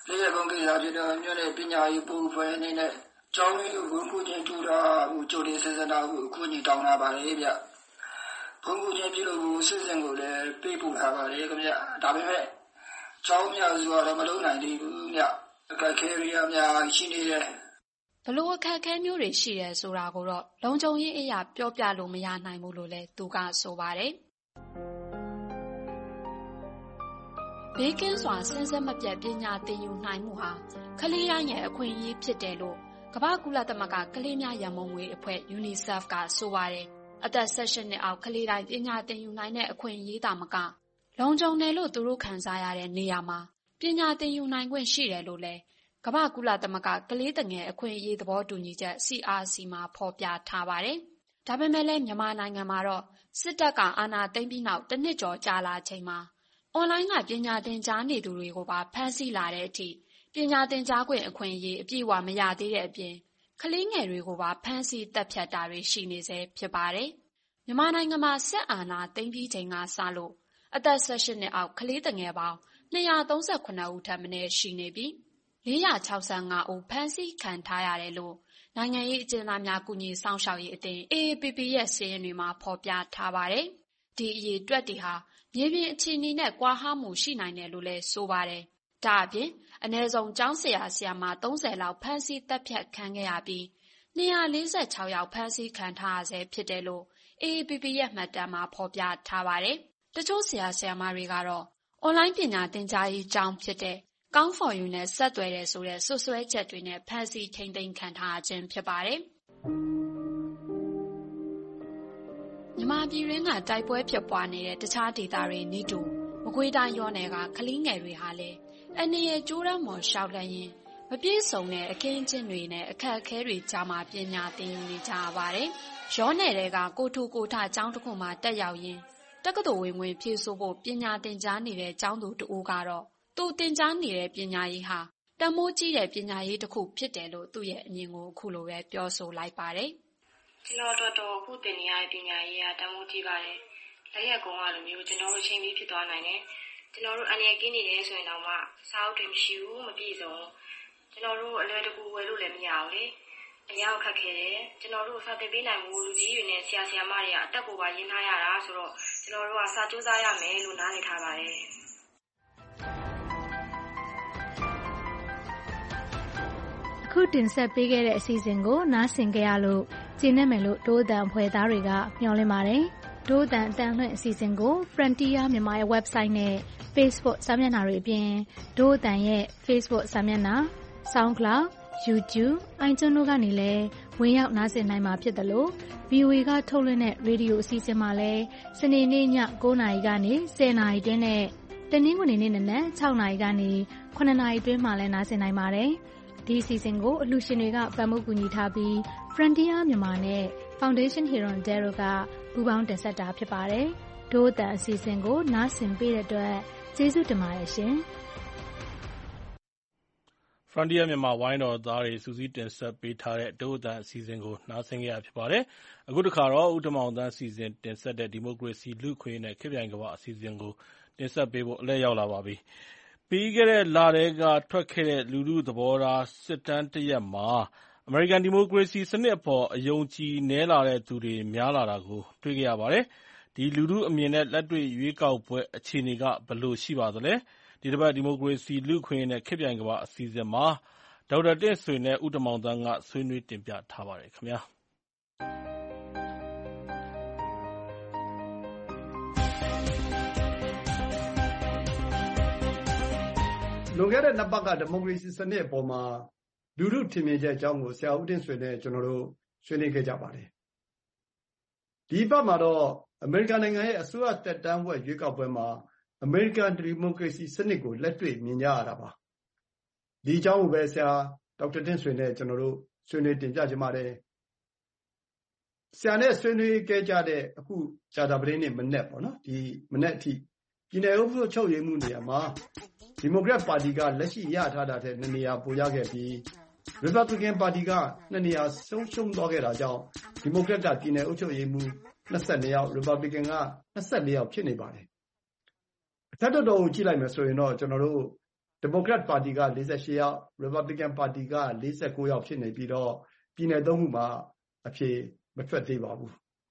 လေးရကုန်းကိစ္စဖြစ်တော့မြို့နယ်ပညာရေးပို့ဖွဲ့အနေနဲ့ကျောင်းလေးကိုဝန်ကူချင်းထူတာဟိုကြိုတင်ဆက်စတာကိုအခုညီတောင်းလာပါလေဗျဝန်ကူချင်းပြုလို့ကိုစစ်စင်ကိုလည်းပေးပို့ထားပါလေခင်ဗျဒါပေမဲ့ကျောင်းများစုကတော့မလုံးနိုင်သေးဘူးဗျအခက်ခဲရများရှိနေတယ်ဘလို့အခက်ခဲမျိုးတွေရှိတယ်ဆိုတာကိုတော့လုံခြုံရေးအရာပြောပြလို့မရနိုင်ဘူးလို့လည်းသူကဆိုပါတယ်ဘေးကင်းစွာစဉ်ဆက်မပြတ်ပညာသင်ယူနိုင်မှုဟာကလေးတိုင်းရဲ့အခွင့်အရေးဖြစ်တယ်လို့ကမ္ဘာ့ကုလသမဂ္ဂကလေးများရန်ပုံငွေအဖွဲ့ UNICEF ကဆိုပါတယ်အသက်၁၈နှစ်အောက်ကလေးတိုင်းပညာသင်ယူနိုင်တဲ့အခွင့်အရေးသာမကလုံခြုံတယ်လို့သူတို့ခံစားရတဲ့နေရာမှာပညာသင်ယူနိုင်ခွင့်ရှိတယ်လို့လည်းကမ္ဘာ့ကုလသမဂ္ဂကလေးငယ်အခွင့်အရေးသဘောတူညီချက် C R C မှာဖော်ပြထားပါတယ်။ဒါပေမဲ့လည်းမြန်မာနိုင်ငံမှာတော့စစ်တပ်ကအာဏာသိမ်းပြီးနောက်တစ်နှစ်ကျော်ကြာလာချိန်မှာအွန်လိုင်းကပညာသင်ကြားနေသူတွေကိုပါဖမ်းဆီးလာတဲ့အထိပညာသင်ကြားခွင့်အခွင့်အရေးအပြည့်အဝမရသေးတဲ့အပြင်ကလေးငယ်တွေကိုပါဖမ်းဆီးတပ်ဖြတ်တာတွေရှိနေဆဲဖြစ်ပါတယ်။မြန်မာနိုင်ငံမှာစစ်အာဏာသိမ်းပြီးချိန်ကစလို့အသက်၁၈နှစ်အောက်ကလေးငယ်ပေါင်း၂၃၇ဦးထက်မနည်းရှိနေပြီး၄၆၅ဦးဖမ်းဆီးခံထားရတယ်လို့နိုင်ငံရေးအကျဉ်းသားများကူညီဆောင်ရှောက်ရေးအသင်း A A P P ရဲ့စာရင်းတွေမှာဖော်ပြထားပါတယ်။ဒီအရေးအတွက်တွေဟာမြေပြင်အခြေအနေနဲ့ကွာဟမှုရှိနိုင်တယ်လို့လည်းဆိုပါတယ်။ဒါအပြင်အနည်းဆုံးကျောင်းဆရာဆရာမ၃၀လောက်ဖမ်းဆီးတပ်ဖြတ်ခံခဲ့ရပြီး၂၄၆ယောက်ဖမ်းဆီးခံထားရဆဲဖြစ်တယ်လို့ A A P P ရဲ့မှတ်တမ်းမှာဖော်ပြထားပါတယ်။တချို့ဆရာဆရာမတွေကတော့အွန်လိုင်းပညာသင်ကြားရေးကျောင်းဖြစ်တဲ့ကောင်းဖော်ယူနဲ့ဆက်သွယ်တဲ့ဆိုတဲ့ဆွဆွဲချက်တွေနဲ့ဖမ်းဆီးထိန်းသိမ်းခံထားခြင်းဖြစ်ပါတယ်။မြန်မာပြည်တွင်းကတိုက်ပွဲဖြစ်ပွားနေတဲ့တခြားဒေသတွေနီးတူမကွေးတိုင်းရောနယ်ကကလေးငယ်တွေဟာလည်းအနေရကျိုးရမော်ရှောက်လန်းရင်မပြည့်စုံတဲ့အခင်းအကျင်းတွေနဲ့အခက်အခဲတွေကြားမှာပညာသင်ယူနေကြရပါတယ်။ရောနယ်တွေကကိုထူကိုထကျောင်းတစ်ခုမှာတက်ရောက်ရင်တက္ကသိုလ်ဝင်ဝင်ဖြည့်ဆို့ဖို့ပညာသင်ကြားနေတဲ့ကျောင်းသူတဦးကတော့သူသင်ကြားနေတဲ့ပညာရေးဟာတန်မိုးကြီးတဲ့ပညာရေးတစ်ခုဖြစ်တယ်လို့သူ့ရဲ့အမြင်ကိုအခုလိုပဲပြောဆိုလိုက်ပါတယ်။ကျွန်တော်တို့တော့အခုသင်နေရတဲ့ပညာရေးကတန်မိုးကြီးပါတယ်။လက်ရက်ကုန်းကလိုမျိုးကျွန်တော်တို့ချိန်ပြီးဖြစ်သွားနိုင်တယ်။ကျွန်တော်တို့အနေနဲ့ကင်းနေတယ်ဆိုရင်တော့မှစာအုပ်တွေမရှိဘူးမပြည့်စုံ။ကျွန်တော်တို့အလွယ်တကူဝယ်လို့လည်းမရဘူးလေ။အရောက်ခက်ခဲတယ်။ကျွန်တော်တို့စာသင်ပေးနိုင်မှုလူကြီးတွေနဲ့ဆရာဆရာမတွေကအတက်ကိုပါရင်းထားရတာဆိုတော့ကျွန်တော်တို့ကစာကြိုးစားရမယ်လို့နားလည်ထားပါတယ်။ခုတင်ဆက်ပေးခဲ့တဲ့အစီအစဉ်ကိုနားဆင်ကြရလို့ကျေနပ်မယ်လို့ဒိုးအတန်ဖွဲ့သားတွေကမျှော်လင့်ပါတယ်။ဒိုးအတန်အတန်လွှင့်အစီအစဉ်ကို Frontier မြန်မာရဲ့ website နဲ့ Facebook စာမျက်နှာတွေအပြင်ဒိုးအတန်ရဲ့ Facebook စာမျက်နှာ SoundCloud, YouTube, iTunes တို့ကနေလည်းဝင်ရောက်နားဆင်နိုင်မှာဖြစ်တယ်လို့ ဗီအိုအေ ကထုတ်လွှင့်တဲ့ရေဒီယိုအစီအစဉ်မှာလည်းစနေနေ့ည၉နာရီကနေ၁၀နာရီတွင်းနဲ့တနင်္ဂနွေနေ့နနက်၆နာရီကနေ၇နာရီတွင်းမှာလည်းနားဆင်နိုင်ပါတယ်။ဒီအစီအစဉ်ကိုအလှူရှင်တွေကပံ့ပိုးကူညီထားပြီး Frontier မြန်မာနဲ့ Foundation Hero Dero ကပူးပေါင်းတင်ဆက်တာဖြစ်ပါတယ်။ဒို့အတန်အစီအစဉ်ကိုနားဆင်ပေးတဲ့အတွက်ကျေးဇူးတင်ပါတယ်ရှင်။ Frontier မြန်မာဝိုင်းတော်သားတွေစူးစီးတင်ဆက်ပေးထားတဲ့ဒို့အတန်အစီအစဉ်ကိုနားဆင်ကြရဖြစ်ပါတယ်။အခုတစ်ခါတော့ဦးတင်မောင်သန်းအစီအစဉ်တင်ဆက်တဲ့ဒီမိုကရေစီလူ့ခွင့်နဲ့ခေတ်ပြိုင်ကမ္ဘာအစီအစဉ်ကိုတင်ဆက်ပေးဖို့အလှည့်ရောက်လာပါပြီ။ပြီးခဲ့တဲ့လထဲကထွက်ခဲ့တဲ့လူထုသဘောထားစစ်တမ်းတစ်ရပ်မှာအမေရိကန်ဒီမိုကရေစီစနစ်အပေါ်အယုံကြည်နည်းလာတဲ့သူတွေများလာတာကိုတွေ့ခဲ့ရပါတယ်။ဒီလူထုအမြင်နဲ့လက်တွေ့ရွေးကောက်ပွဲအခြေအနေကဘယ်လိုရှိပါသလဲ။ဒီတစ်ပတ်ဒီမိုကရေစီလူ့ခွင့်နဲ့ခေတ်ပြိုင်ကမ္ဘာအစီအစဉ်မှာဒေါက်တာတင့်ဆွေနဲ့ဦးတင်မောင်သန်းကဆွေးနွေးတင်ပြထားပါတယ်ခင်ဗျာ။လွန်ခဲ့တဲ့နှစ်ပတ်ကဒီမိုကရေစီစနစ်အပေါ်မှာလူထုထင်မြင်ချက်အကြောင်းကိုဆရာဦးတင်ဆွေနဲ့ကျွန်တော်တို့ဆွေးနွေးခဲ့ကြပါတယ်။ဒီပတ်မှာတော့အမေရိကန်နိုင်ငံရဲ့အစိုးရတက်တန်းဝက်ရွေးကောက်ပွဲမှာအမေရိကန်ဒီမိုကရေစီစနစ်ကိုလက်တွေ့မြင်ကြရတာပါ။ဒီအကြောင်းကိုပဲဆရာဒေါက်တာတင့်ဆွေနဲ့ကျွန်တော်တို့ဆွေးနွေးတင်ပြကြပါတယ်။ဆရာနဲ့ဆွေးနွေးခဲ့ကြတဲ့အခုဂျာတာပရင်းနဲ့မနေ့ပေါ့နော်ဒီမနေ့အထိပြည်နယ်အုပ်ချုပ်ရေးမှုနေရာမှာဒီမိုကရက်ပါတီကလက်ရှိရထားတာတဲ့နှစ်နေရာပိုရခဲ့ပြီး Republican ပါတီကနှစ်နေရာဆုံးရှုံးသွားခဲ့တာကြောင့်ဒီမိုကရက်ကပြည်နယ်အုပ်ချုပ်ရေးမှု၂၂ယောက် Republican က၂၄ယောက်ဖြစ်နေပါတယ်။အထက်တော်ကိုကြည့်လိုက်မယ်ဆိုရင်တော့ကျွန်တော်တို့ Democrat Party က၄၈ယောက် Republican Party က၄၉ယောက်ဖြစ်နေပြီးတော့ပြည်နယ်သုံးခုမှာအဖြေမထွက်သေးပါဘူး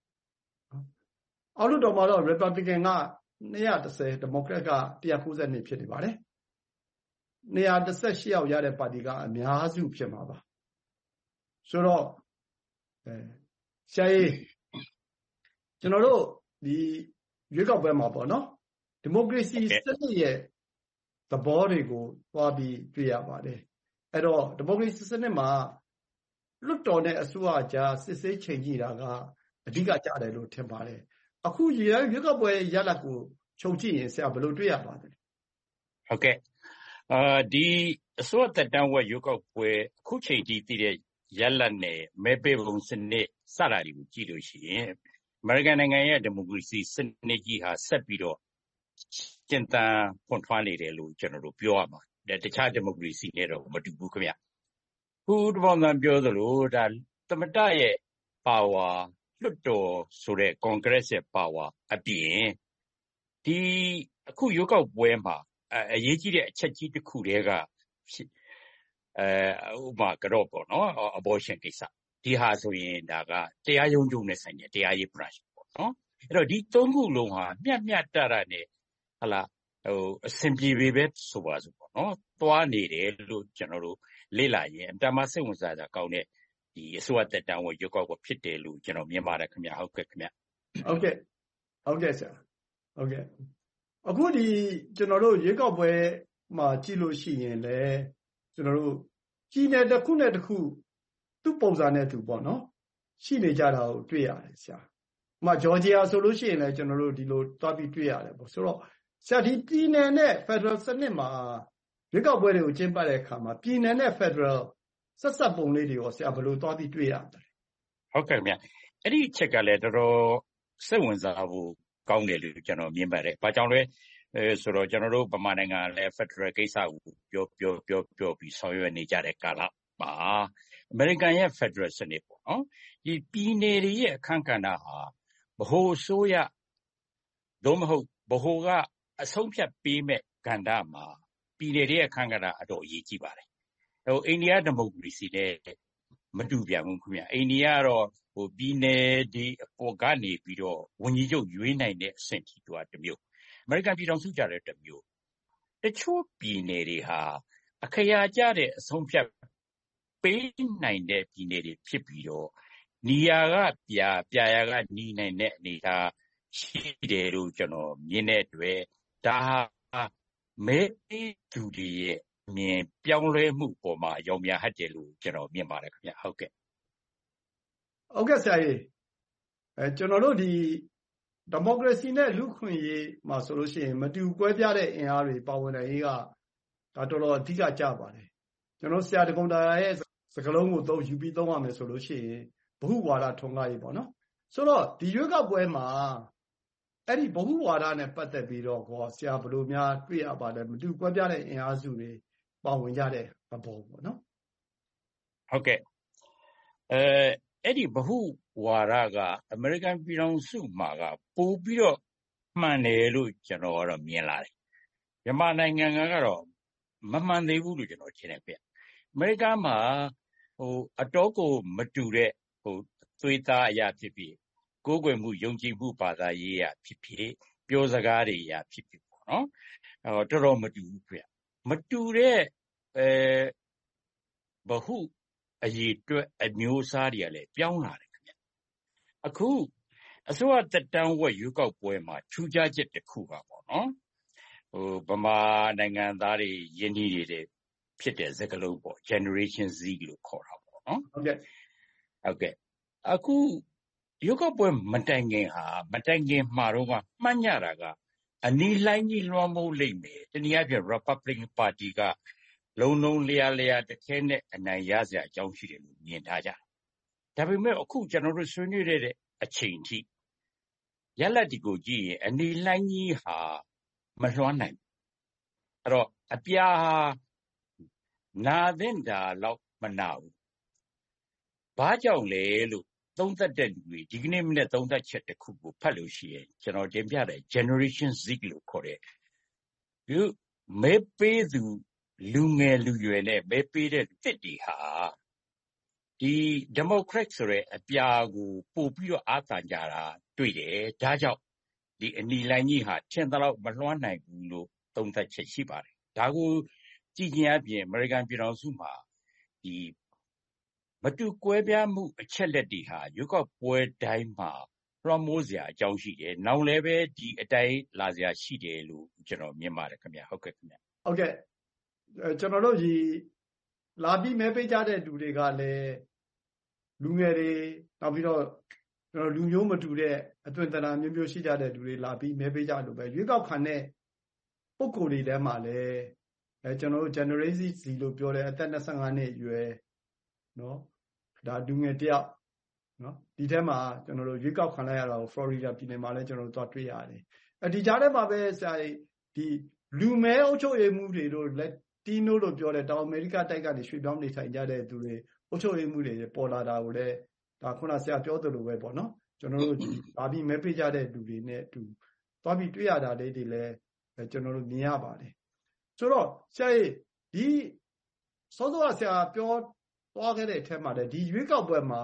အောက်လွှတ်တော်မှာတော့ Republican က၂၁၀ Democrat က၁၉၂ဖြစ်နေပါတယ်၂၁၈ယောက်ရတဲ့ပါတီကအများစုဖြစ်မှာပါဆိုတော့အဲဆရာကြီးကျွန်တော်တို့ဒီရွေးကောက်ပွဲမှာပေါ့နော်ဒီမိုကရေစီစနစ်ရဲ့သဘောတွေကိုသွားပြီးတွေ့ရပါတယ်အဲ့တော့ဒီမိုကရေစီစနစ်မှာလွတ်တော်နဲ့အစိုးရကြားစစ်ဆေးချိန်ကြည့်တာကအဓိကကြတယ်လို့ထင်ပါတယ်အခုရွေးကောက်ပွဲရလဒ်ကိုခြုံကြည့်ရင်ဆရာဘယ်လိုတွေ့ရပါသလဲဟုတ်ကဲ့အာဒီအစိုးရတက်တန်းဝက်ရွေးကောက်ပွဲအခုချိန်ကြည့်သိတဲ့ရလဒ်နဲ့မဲပေးပုံစနစ်စတာတွေကိုကြည့်လို့ရှိရင်အမေရိကန်နိုင်ငံရဲ့ဒီမိုကရေစီစနစ်ကြီးဟာဆက်ပြီးတော့ကျင့်သုံးဖွံ့ဖြိုးနေတယ်လို့ကျွန်တော်တို့ပြောရမှာတခြားဒီမိုကရေစီနဲ့တော့မတူဘူးခင်ဗျခုတပေါင်းကပြောသလိုဒါသမတရဲ့ power လွတ်တော်ဆိုတဲ့ Congress ရဲ့ power အပြင်ဒီအခုရွေးကောက်ပွဲမှာအရေးကြီးတဲ့အချက်ကြီးတစ်ခုတည်းကအဲဥပမာကတော့ပေါ့နော် abortion ကိစ္စဒီဟာဆိုရင်ဒါကတရားရုံးချုပ်နဲ့ဆိုင်တဲ့တရားရေး branch ပေါ့နော်အဲ့တော့ဒီသုံးခုလုံးဟာမျှမျှတတနဲ့ဟလာဟိုအဆင်ပြေပေပဲဆိုပါစို့ပေါ့နော်သွားနေတယ်လို့ကျွန်တော်တို့လေ့လာရင်အတမစိတ်ဝင်စားကြကောင်းတဲ့ဒီအစိုးရတက်တန်းဝရွေးကောက်ပွဲဖြစ်တယ်လို့ကျွန်တော်မြင်ပါတယ်ခင်ဗျဟုတ်ကဲ့ခင်ဗျဟုတ်ကဲ့ဟုတ်ကဲ့ဆရာဟုတ်ကဲ့အခုဒီကျွန်တော်တို့ရွေးကောက်ပွဲမှာကြည့်လို့ရှိရင်လည်းကျွန်တော်တို့ကြီးနယ်တစ်ခုနဲ့တစ်ခုသူ့ပုံစံနဲ့သူပေါ့နော်ရှိနေကြတာကိုတွေ့ရတယ်ဆရာဥပမာဂျော်ဂျီယာဆိုလို့ရှိရင်လည်းကျွန်တော်တို့ဒီလိုတွားပြီးတွေ့ရတယ်ပေါ့ဆိုတော့ဆရာဒီပြည်နယ်နဲ့ Federal စနစ်မှာရွေးကောက်ပွဲတွေကိုကျင်းပတဲ့အခါမှာပြည်နယ်နဲ့ Federal ဆက်ဆက်ပုံလေးတွေရောဆရာဘယ်လိုတွားပြီးတွေ့ရလဲဟုတ်ကဲ့ဗျအဲ့ဒီအချက်ကလည်းတော်တော်စိတ်ဝင်စားဖို့ကောင်းတယ်လို့ကျွန်တော်မြင်ပါတယ်။ဘာကြောင့်လဲအဲဆိုတော့ကျွန်တော်တို့ဗမာနိုင်ငံလည်း Federal ကိစ္စကိုပြောပြောပြောပြောပြီးဆောင်ရွက်နေကြတဲ့ကာလမှာအမေရိကန်ရဲ့ Federal စနစ်ပေါ့နော်။ဒီပြည်နယ်တွေရဲ့အခန်းကဏ္ဍဟာဗဟိုအစိုးရသို့မဟုတ်ဗဟိုကအဆုံးဖြတ်ပေးမဲ့ကဏ္ဍမှာပြည်နယ်တွေရဲ့အခန်းကဏ္ဍအတော့အရေးကြီးပါတယ်။ဟိုအိန္ဒိယဒီမိုကရေစီနဲ့မတူပြန်ဘူးခင်ဗျ။အိန္ဒိယကတော့ဟိုပြည်နယ်ဒီအပေါ်ကနေပြီးတော့ဝန်ကြီးချုပ်ရွေးနိုင်တဲ့အဆင့်ထိတူတစ်မျိုးအမေရိကန်ပြည်ထောင်စုကြတဲ့တစ်မျိုးတချို့ပြည်နယ်တွေဟာအခရာကျတဲ့အဆုံးဖြတ်ပေးနိုင်တဲ့ပြည်နယ်တွေဖြစ်ပြီးတော့နေရာကပြာပြာရာကနီးနိုင်တဲ့အနေအထားရှိတယ်လို့ကျွန်တော်မြင်တဲ့အတွက်ဒါဟာမဲသူတွေရဲ့မြင်ပြောင်းလဲမှုပေါ်မှာအယောင်များဟတ်တယ်လို့ကျွန်တော်မြင်ပါတယ်ခင်ဗျဟုတ်ကဲ့ဟုတ်ကဲ့ဆရာကြီးအဲကျွန်တော်တို့ဒီဒီမိုကရေစီနဲ့လူ့ခွင့်ရေးမှာဆိုလို့ရှိရင်မတူကွဲပြားတဲ့အင်အားတွေပါဝင်တဲ့ရေးကဒါတော်တော်အဓိကကြပါတယ်ကျွန်တော်ဆရာတကုံတာရဲ့စကားလုံးကိုသုံးယူပြီးသုံးရမယ်ဆိုလို့ရှိရင်ဘဟုဝါဒထွန်းကားရေးပေါ့နော်ဆိုတော့ဒီရွေးကောက်ပွဲမှာအဲ့ဒီဘဟုဝါဒနဲ့ပတ်သက်ပြီးတော့ကောဆရာဘယ်လိုများတွေ့ရပါလဲမတူကွဲပြားတဲ့အင်အားစုတွေပါဝင်ကြတဲ့သဘောပေါ့နော်ဟုတ်ကဲ့အဲအဲ့ဒီဘဟုဝါဒကအမေရိကန်ပြည်ထောင်စုမှာကပို့ပြီးတော့မှန်တယ်လို့ကျွန်တော်ကတော့မြင်လာတယ်မြန်မာနိုင်ငံကတော့မမှန်သေးဘူးလို့ကျွန်တော်ထင်တယ်ဗျအမေရိကန်မှာဟိုအတော့ကိုမတူတဲ့ဟိုသွေးသားအရာဖြစ်ဖြစ်ကိုယ်ကွယ်မှုယုံကြည်မှုဘာသာရေးရဖြစ်ဖြစ်ပြောစကားတွေရဖြစ်ဖြစ်ပေါ့နော်ဟိုတော်တော်မတူဘူးဗျမတူတဲ့အဲဘဟုအရေးအတွက်အမျိုးအစားတွေကလည်းပြောင်းလာတယ်ခင်ဗျအခုအစိုးရတက်တန်းဝက်ရွေးကောက်ပွဲမှာထူးခြားချက်တစ်ခုပါပေါ့နော်ဟိုဗမာနိုင်ငံသားတွေယဉ်ကျေးနေတဲ့ဖြစ်တဲ့စကားလုံးပေါ့ Generation Z လို့ခေါ်တာပေါ့နော်ဟုတ်ကဲ့ဟုတ်ကဲ့အခုရွေးကောက်ပွဲမတိုင်ခင်ဟာမတိုင်ခင်မှာတော့မှတ်ညတာကအနီးလိုင်းကြီးလွှမ်းမိုးလိမ့်မယ်တနည်းအားဖြင့် Republican Party ကလုံးလုံးလျာလျာတစ်ခဲနဲ့အနိုင်ရစရာအကြောင်းရှိတယ်လို့မြင်ထားကြတယ်။ဒါပေမဲ့အခုကျွန်တော်တို့ဆွေးနွေးတဲ့အချိန်ထိရလဒ်ဒီကိုကြည့်ရင်အနေလိုင်းကြီးဟာမလွှမ်းနိုင်ဘူး။အဲ့တော့အပြာဟာနာသင့်တာတော့မနာဘူး။ဘာကြောင့်လဲလို့သုံးသပ်တဲ့လူတွေဒီကနေ့မနေ့သုံးသပ်ချက်တစ်ခုကိုဖတ်လို့ရှိရင်ကျွန်တော်တင်ပြတယ် Generation Z လို့ခေါ်တဲ့ဒီမဲပေးသူလူငယ်လူရွယ်နဲ့မဲပေးတဲ့တစ်တွေဟာဒီ Democrat ဆိုတဲ့အပြာကိုပို့ပြီးတော့အားသာကြတာတွေ့တယ်ဒါကြောင့်ဒီအနီလိုင်းကြီးဟာထင်သလောက်မလွှမ်းနိုင်ဘူးလို့သုံးသပ်ချက်ရှိပါတယ်ဒါကိုကြည့်ခြင်းအပြင် American ပြည်ထောင်စုမှာဒီမတူကွဲပြားမှုအချက်လက်တွေဟာရွေးကောက်ပွဲတိုင်းမှာလွှမ်းမိုးစရာအကြောင်းရှိတယ်။နောက်လည်းပဲဒီအတိုင်းလာစရာရှိတယ်လို့ကျွန်တော်မြင်ပါတယ်ခင်ဗျာ။ဟုတ်ကဲ့ခင်ဗျာ။ဟုတ်ကဲ့ကျွန်တော်တို့ဒီလာပြီးမဲပေးကြတဲ့လူတွေကလည်းလူငယ်တွေနောက်ပြီးတော့ကျွန်တော်လူမျိုးမတူတဲ့အသွင်သဏ္ဍာန်မျိုးမျိုးရှိကြတဲ့လူတွေလာပြီးမဲပေးကြလို့ပဲရွေးကောက်ခံတဲ့ပုံကိုယ်တွေထဲမှာလည်းအဲကျွန်တော်တို့ Generation Z လို့ပြောတဲ့အသက်နှစ်ဆယ့်ငါနှစ်အရွယ်နော်ဒါလူငယ်တယောက်နော်ဒီထဲမှာကျွန်တော်တို့ရွေးကောက်ခံလိုက်ရတာကို Florida ပြည်နယ်မှာလည်းကျွန်တော်တို့သွားတွေ့ရတယ်အဲဒီကြားထဲမှာပဲဆရာဒီလူမဲအုပ်ချုပ်ရေးမှုတွေတို့လက်တီနိုလို့ပြောတဲ့တောင်အမေရိကတိုက်ကနေရွှေ့ပြောင်းနေထိုင်ကြတဲ့သူတွေအုပ်ချုပ်ရေးမှုတွေပေါ်လာတာကိုလည်းဒါခုနဆရာပြောသလိုပဲပေါ့နော်ကျွန်တော်တို့လာပြီးမဲပေးကြတဲ့လူတွေနဲ့အတူသွားပြီးတွေ့ရတာလေးတွေလည်းကျွန်တော်တို့မြင်ရပါတယ်ဆိုတော့ဆရာဒီစောစောကဆရာပြောသွားခဲ့တဲ့အထက်မှာလည်းဒီရွေးကောက်ပွဲမှာ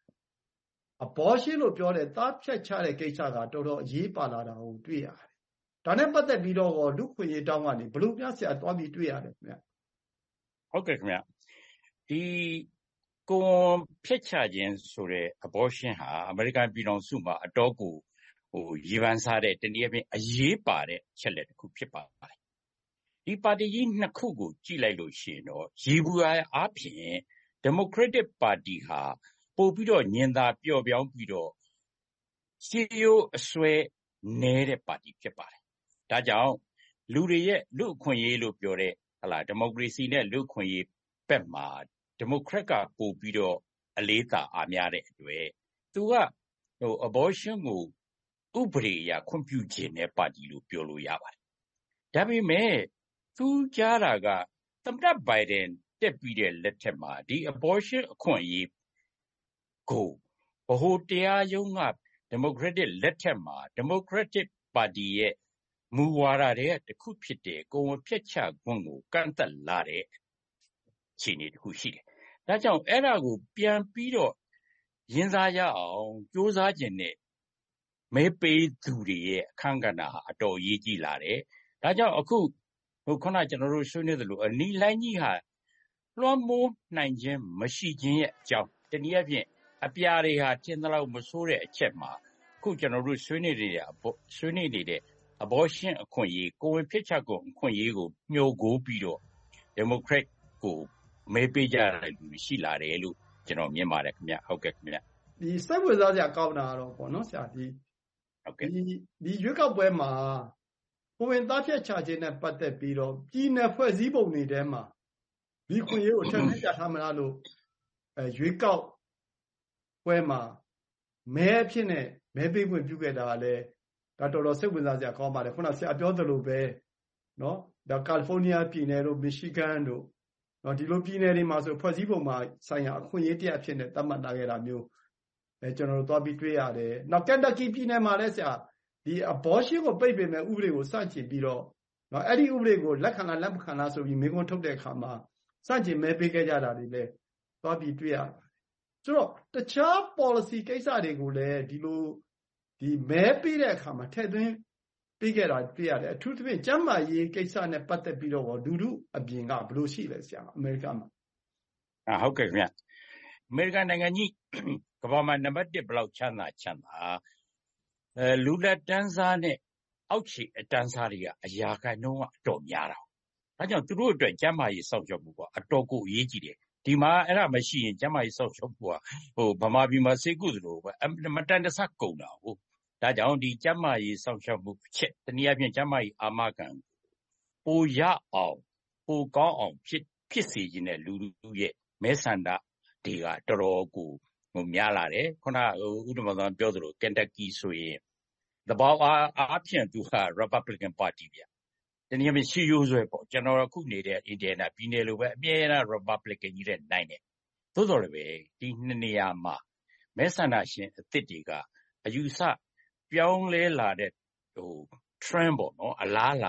abortion လို့ပြောတဲ့သားဖြတ်ချတဲ့ကိစ္စကတော်တော်အရေးပါလာတာကိုတွေ့ရတယ်။ဒါနဲ့ပတ်သက်ပြီးတော့လူခွင့်ရေးတောင်းကနေဘလို့ပြဆရာသွားပြီးတွေ့ရတယ်ခင်ဗျ။ဟုတ်ကဲ့ခင်ဗျ။ဒီကိုယ်ဖြတ်ချခြင်းဆိုတဲ့ abortion ဟာအမေရိကန်ပြည်ထောင်စုမှာအတော်ကိုဟိုရည်ပန်းစားတဲ့တနည်းအားဖြင့်အရေးပါတဲ့ချက်လက်တစ်ခုဖြစ်ပါတယ်။ဒီပါတီကြီးနှစ်ခုကိုကြည့်လိုက်လို့ရှိရင်တော့ရေဘူးအားဖြင့် Democratic Party ဟာပို့ပြီးတော့ညင်သာပျော့ပြောင်းပြီးတော့စီယိုအစွဲနေတဲ့ပါတီဖြစ်ပါတယ်။ဒါကြောင့်လူတွေရဲ့လူအခွင့်အရေးလို့ပြောတဲ့ဟလာဒီမိုကရေစီနဲ့လူအခွင့်အရေးဘက်မှာဒီမိုကရက်ကပို့ပြီးတော့အလေးသာအားများတဲ့အတွက်သူကဟို abortion ကိုဥပဒေအရခွင့်ပြုခြင်းနဲ့ပါတီလို့ပြောလို့ရပါတယ်။ဒါပေမဲ့သူကြားတာကသမ္မတဘိုင်ဒန်တက်ပြီးတဲ့လက်ထက်မှာဒီ abortion အခွင့်အရေးကိုဗဟိုတရားရုံးက Democratic လက်ထက်မှာ Democratic Party ရဲ့မူဝါဒတွေတစ်ခုဖြစ်တဲ့ကိုယ်ဝဖြတ်ချခွင့်ကိုကန့်သက်လာတဲ့အခြေအနေတစ်ခုရှိတယ်။ဒါကြောင့်အဲ့ဒါကိုပြန်ပြီးတော့ရင်စားရအောင်စ조사ခြင်းနဲ့မဲပေးသူတွေရဲ့အခန်းကဏ္ဍဟာအတော်အရေးကြီးလာတယ်။ဒါကြောင့်အခုဟိုခုနကျွန်တော်တို့ဆွေးနွေးသလိုအနီလိုင်းကြီးဟာလွှမ်းမိုးနိုင်ခြင်းမရှိခြင်းရဲ့အကြောင်းတနည်းအားဖြင့်အပြာတွေဟာကျင်းသလောက်မဆိုးတဲ့အချက်မှာအခုကျွန်တော်တို့ဆွေးနွေးနေတဲ့ဆွေးနွေးနေတဲ့ abortion အခွင့်အရေးကိုယ်ဖြစ်ချက်ကိုအခွင့်အရေးကိုညှို့ကိုပြီးတော့ Democrat ကိုမဲပေးကြတယ်လူရှိလာတယ်လို့ကျွန်တော်မြင်ပါတယ်ခင်ဗျဟုတ်ကဲ့ခင်ဗျဒီစိတ်ဝင်စားစရာကောင်းတာတော့ပေါ့နော်ဆရာဒီဟုတ်ကဲ့ဒီဒီရွေးကောက်ပွဲမှာကိုဝင်သားဖြတ်ချခြင်းနဲ့ပတ်သက်ပြီးတော့ပြည်နယ်ဖွဲ့စည်းပုံတွေထဲမှာဒီခွင့်ရေးကိုထပ်ထပ်ပြထားမလားလို့အဲရွေးကောက်ပွဲမှာမဲအဖြစ်နဲ့မဲပေးခွင့်ပြုခဲ့တာကလည်းဒါတော်တော်စိတ်ဝင်စားစရာကောင်းပါတယ်ခုနဆရာပြောသလိုပဲเนาะဒါကယ်လီဖိုးနီးယားပြည်နယ်တို့မီရှီဂန်တို့เนาะဒီလိုပြည်နယ်တွေမှာဆိုဖွဲ့စည်းပုံမှာဆိုင်ရာအခွင့်အရေးတရားဖြစ်နေသတ်မှတ်ထားခဲ့တာမျိုးအဲကျွန်တော်တို့သွားပြီးတွေ့ရတယ်နောက်ကန်တက်ကီပြည်နယ်မှာလည်းဆရာဒီ abortion ကိုပိတ်ပင်မဲ့ဥပဒေကိုစတင်ပြီးတော့เนาะအဲ့ဒီဥပဒေကိုလက်ခံလားလက်မခံလားဆိုပြီးမိန့်ခွန်းထုတ်တဲ့အခါမှာစတင်မဲပေးခဲ့ကြတာတွေလည်းသွားပြီးတွေ့ရတယ်ဆိုတော့တခြား policy ကိစ္စတွေကိုလည်းဒီလိုဒီမဲပေးတဲ့အခါမှာထည့်သွင်းပေးခဲ့တာတွေ့ရတယ်အထူးသဖြင့်ကျန်းမာရေးကိစ္စနဲ့ပတ်သက်ပြီးတော့ဒုဒုအပြင်ကဘယ်လိုရှိလဲဆရာအမေရိကန်မှာအာဟုတ်ကဲ့ခင်ဗျအမေရိကန်နိုင်ငံကြီးကမ္ဘာမှာနံပါတ်တစ်ဘလောက်ချမ်းသာချမ်းသာအဲလူလက်တန်းစားနဲ့အောက်ခြေအတန်းစားတွေကအရာခိုင်နှုန်းကအတော်များတာဒါကြောင့်သူတို့အတွက်ကျန်းမာရေးစောင့်ရှောက်မှုကအတော်ကိုအရေးကြီးတယ်ဒီမှာအဲ့ဒါမရှိရင်ကျန်းမာရေးစောင့်ရှောက်မှုကဟိုဗမာပြည်မှာစေကုသလိုပဲမတန်တဆကုန်တာဟုတ်ဒါကြောင့်ဒီကျန်းမာရေးစောင့်ရှောက်မှုအချက်တနည်းအားဖြင့်ကျန်းမာရေးအာမခံပိုရအောင်ပိုကောင်းအောင်ဖြစ်ဖြစ်စေခြင်းနဲ့လူလူရဲ့မဲဆန္ဒတွေကတော်တော်ကိုဟိုများလာတယ်ခုနဥဒ္ဓမသာပြောသလိုကန်တက်ကီဆိုရင်သဘောအားဖြင့်သူက Republican Party ဗျတနည်းအားဖြင့်ရှီယိုးဆွဲပေါ့ကျွန်တော်အခုနေတဲ့ Indiana ပြည်နယ်လိုပဲအမြဲတမ်း Republican ကြီးတဲ့နိုင်တယ်သို့တော်လည်းပဲဒီနှစ်နေရာမှာမဲဆန္ဒရှင်အသစ်တွေကအယူဆပြောင်းလဲလာတဲ့ဟို trend ပေါ့နော်အလားအလာ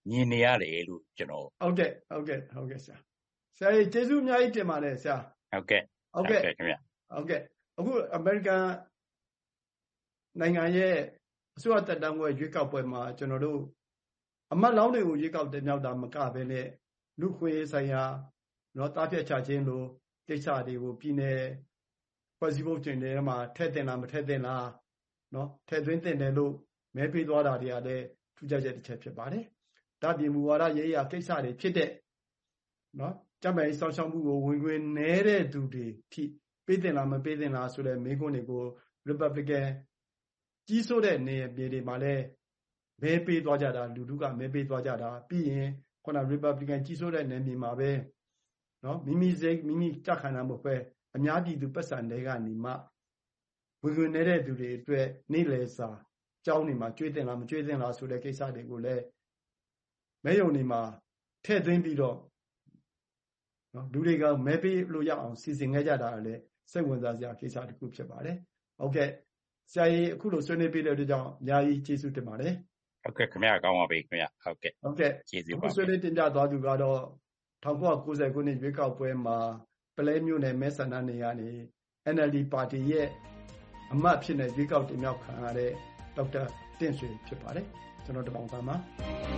မြင်နေရတယ်လို့ကျွန်တော်ဟုတ်ကဲ့ဟုတ်ကဲ့ဟုတ်ကဲ့ဆရာဆရာကြီးကျေးဇူးအများကြီးတင်ပါတယ်ဆရာဟုတ်ကဲ့ဟုတ်ကဲ့ခင်ဗျဟုတ်ကဲ့အခုအမေရိကန်နိုင်ငံရဲ့အစိုးရတက်တန်းပွဲရွေးကောက်ပွဲမှာကျွန်တော်တို့အမတ်လောင်းတွေကိုရွေးကောက်တင်မြှောက်တာမကဘဲနဲ့လူခွေဆိုင်ရာနော်တားပြတ်ချခြင်းလိုကိစ္စတွေကိုပြည်နယ်ဖွဲ့စည်းပုံတင်တယ်မှာထည့်တင်လားမထည့်တင်လားနော်ထည့်သွင်းတင်တယ်လို့မဲပေးသွားတာတွေကလည်းထူးခြားချက်တစ်ချက်ဖြစ်ပါတယ်။ဒါပြင်မူဝါဒရေးရာကိစ္စတွေဖြစ်တဲ့နော်ကျန်းမာရေးစောင့်ရှောက်မှုကိုဝင်ခွင့်နည်းတဲ့သူတွေထိပေးတင်လားမပေးတင်လားဆိုတဲ့မေးခွန်းတွေကို Republican ကြီးစိုးတဲ့နေရာပြည်တွေမှာလည်းမဲပေးသွားကြတာလူထုကမဲပေးသွားကြတာပြီးရင်ခုန Republican ကြီးစိုးတဲ့နေမြေမှာပဲနော်မိမိစိတ်မိမိကြခံတာမဟုတ်ပဲအများပြည်သူပတ်စံတွေကနေမှဝင်ခွင့်နေတဲ့သူတွေအတွက်နေလေစာကြောင်းနေမှာကျွေးတင်လားမကျွေးတင်လားဆိုတဲ့ကိစ္စတွေကိုလည်းမဲယုံနေမှာထည့်သွင်းပြီးတော့နော်လူတွေကမဲပေးလို့ရအောင်စီစဉ်ခဲ့ကြတာလည်းစိတ်ဝင်စားစရာကိစ္စတစ်ခုဖြစ်ပါတယ်။ဟုတ်ကဲ့ဆရာကြီးအခုလိုဆွေးနွေးပေးတဲ့အတွက်ကြောင့်အများကြီးကျေးဇူးတင်ပါတယ်။ဟုတ်ကဲ့ခင်ဗျာကောင်းပါပြီခင်ဗျာဟုတ်ကဲ့ဟုတ်ကဲ့ကျေးဇူးပါအခုဆွေးနွေးတင်ပြသွားသူကတော့၁၉၉၀ခုနှစ်ရွေးကောက်ပွဲမှာပလဲမြို့နယ်မဲဆန္ဒနယ်ကနေ N L D ပါတီရဲ့အမတ်ဖြစ်နေရွေးကောက်တင်မြှောက်ခံရတဲ့ဒေါက်တာတင့်ဆွေဖြစ်ပါတယ်ကျွန်တော်တပေါင်းသားမှာ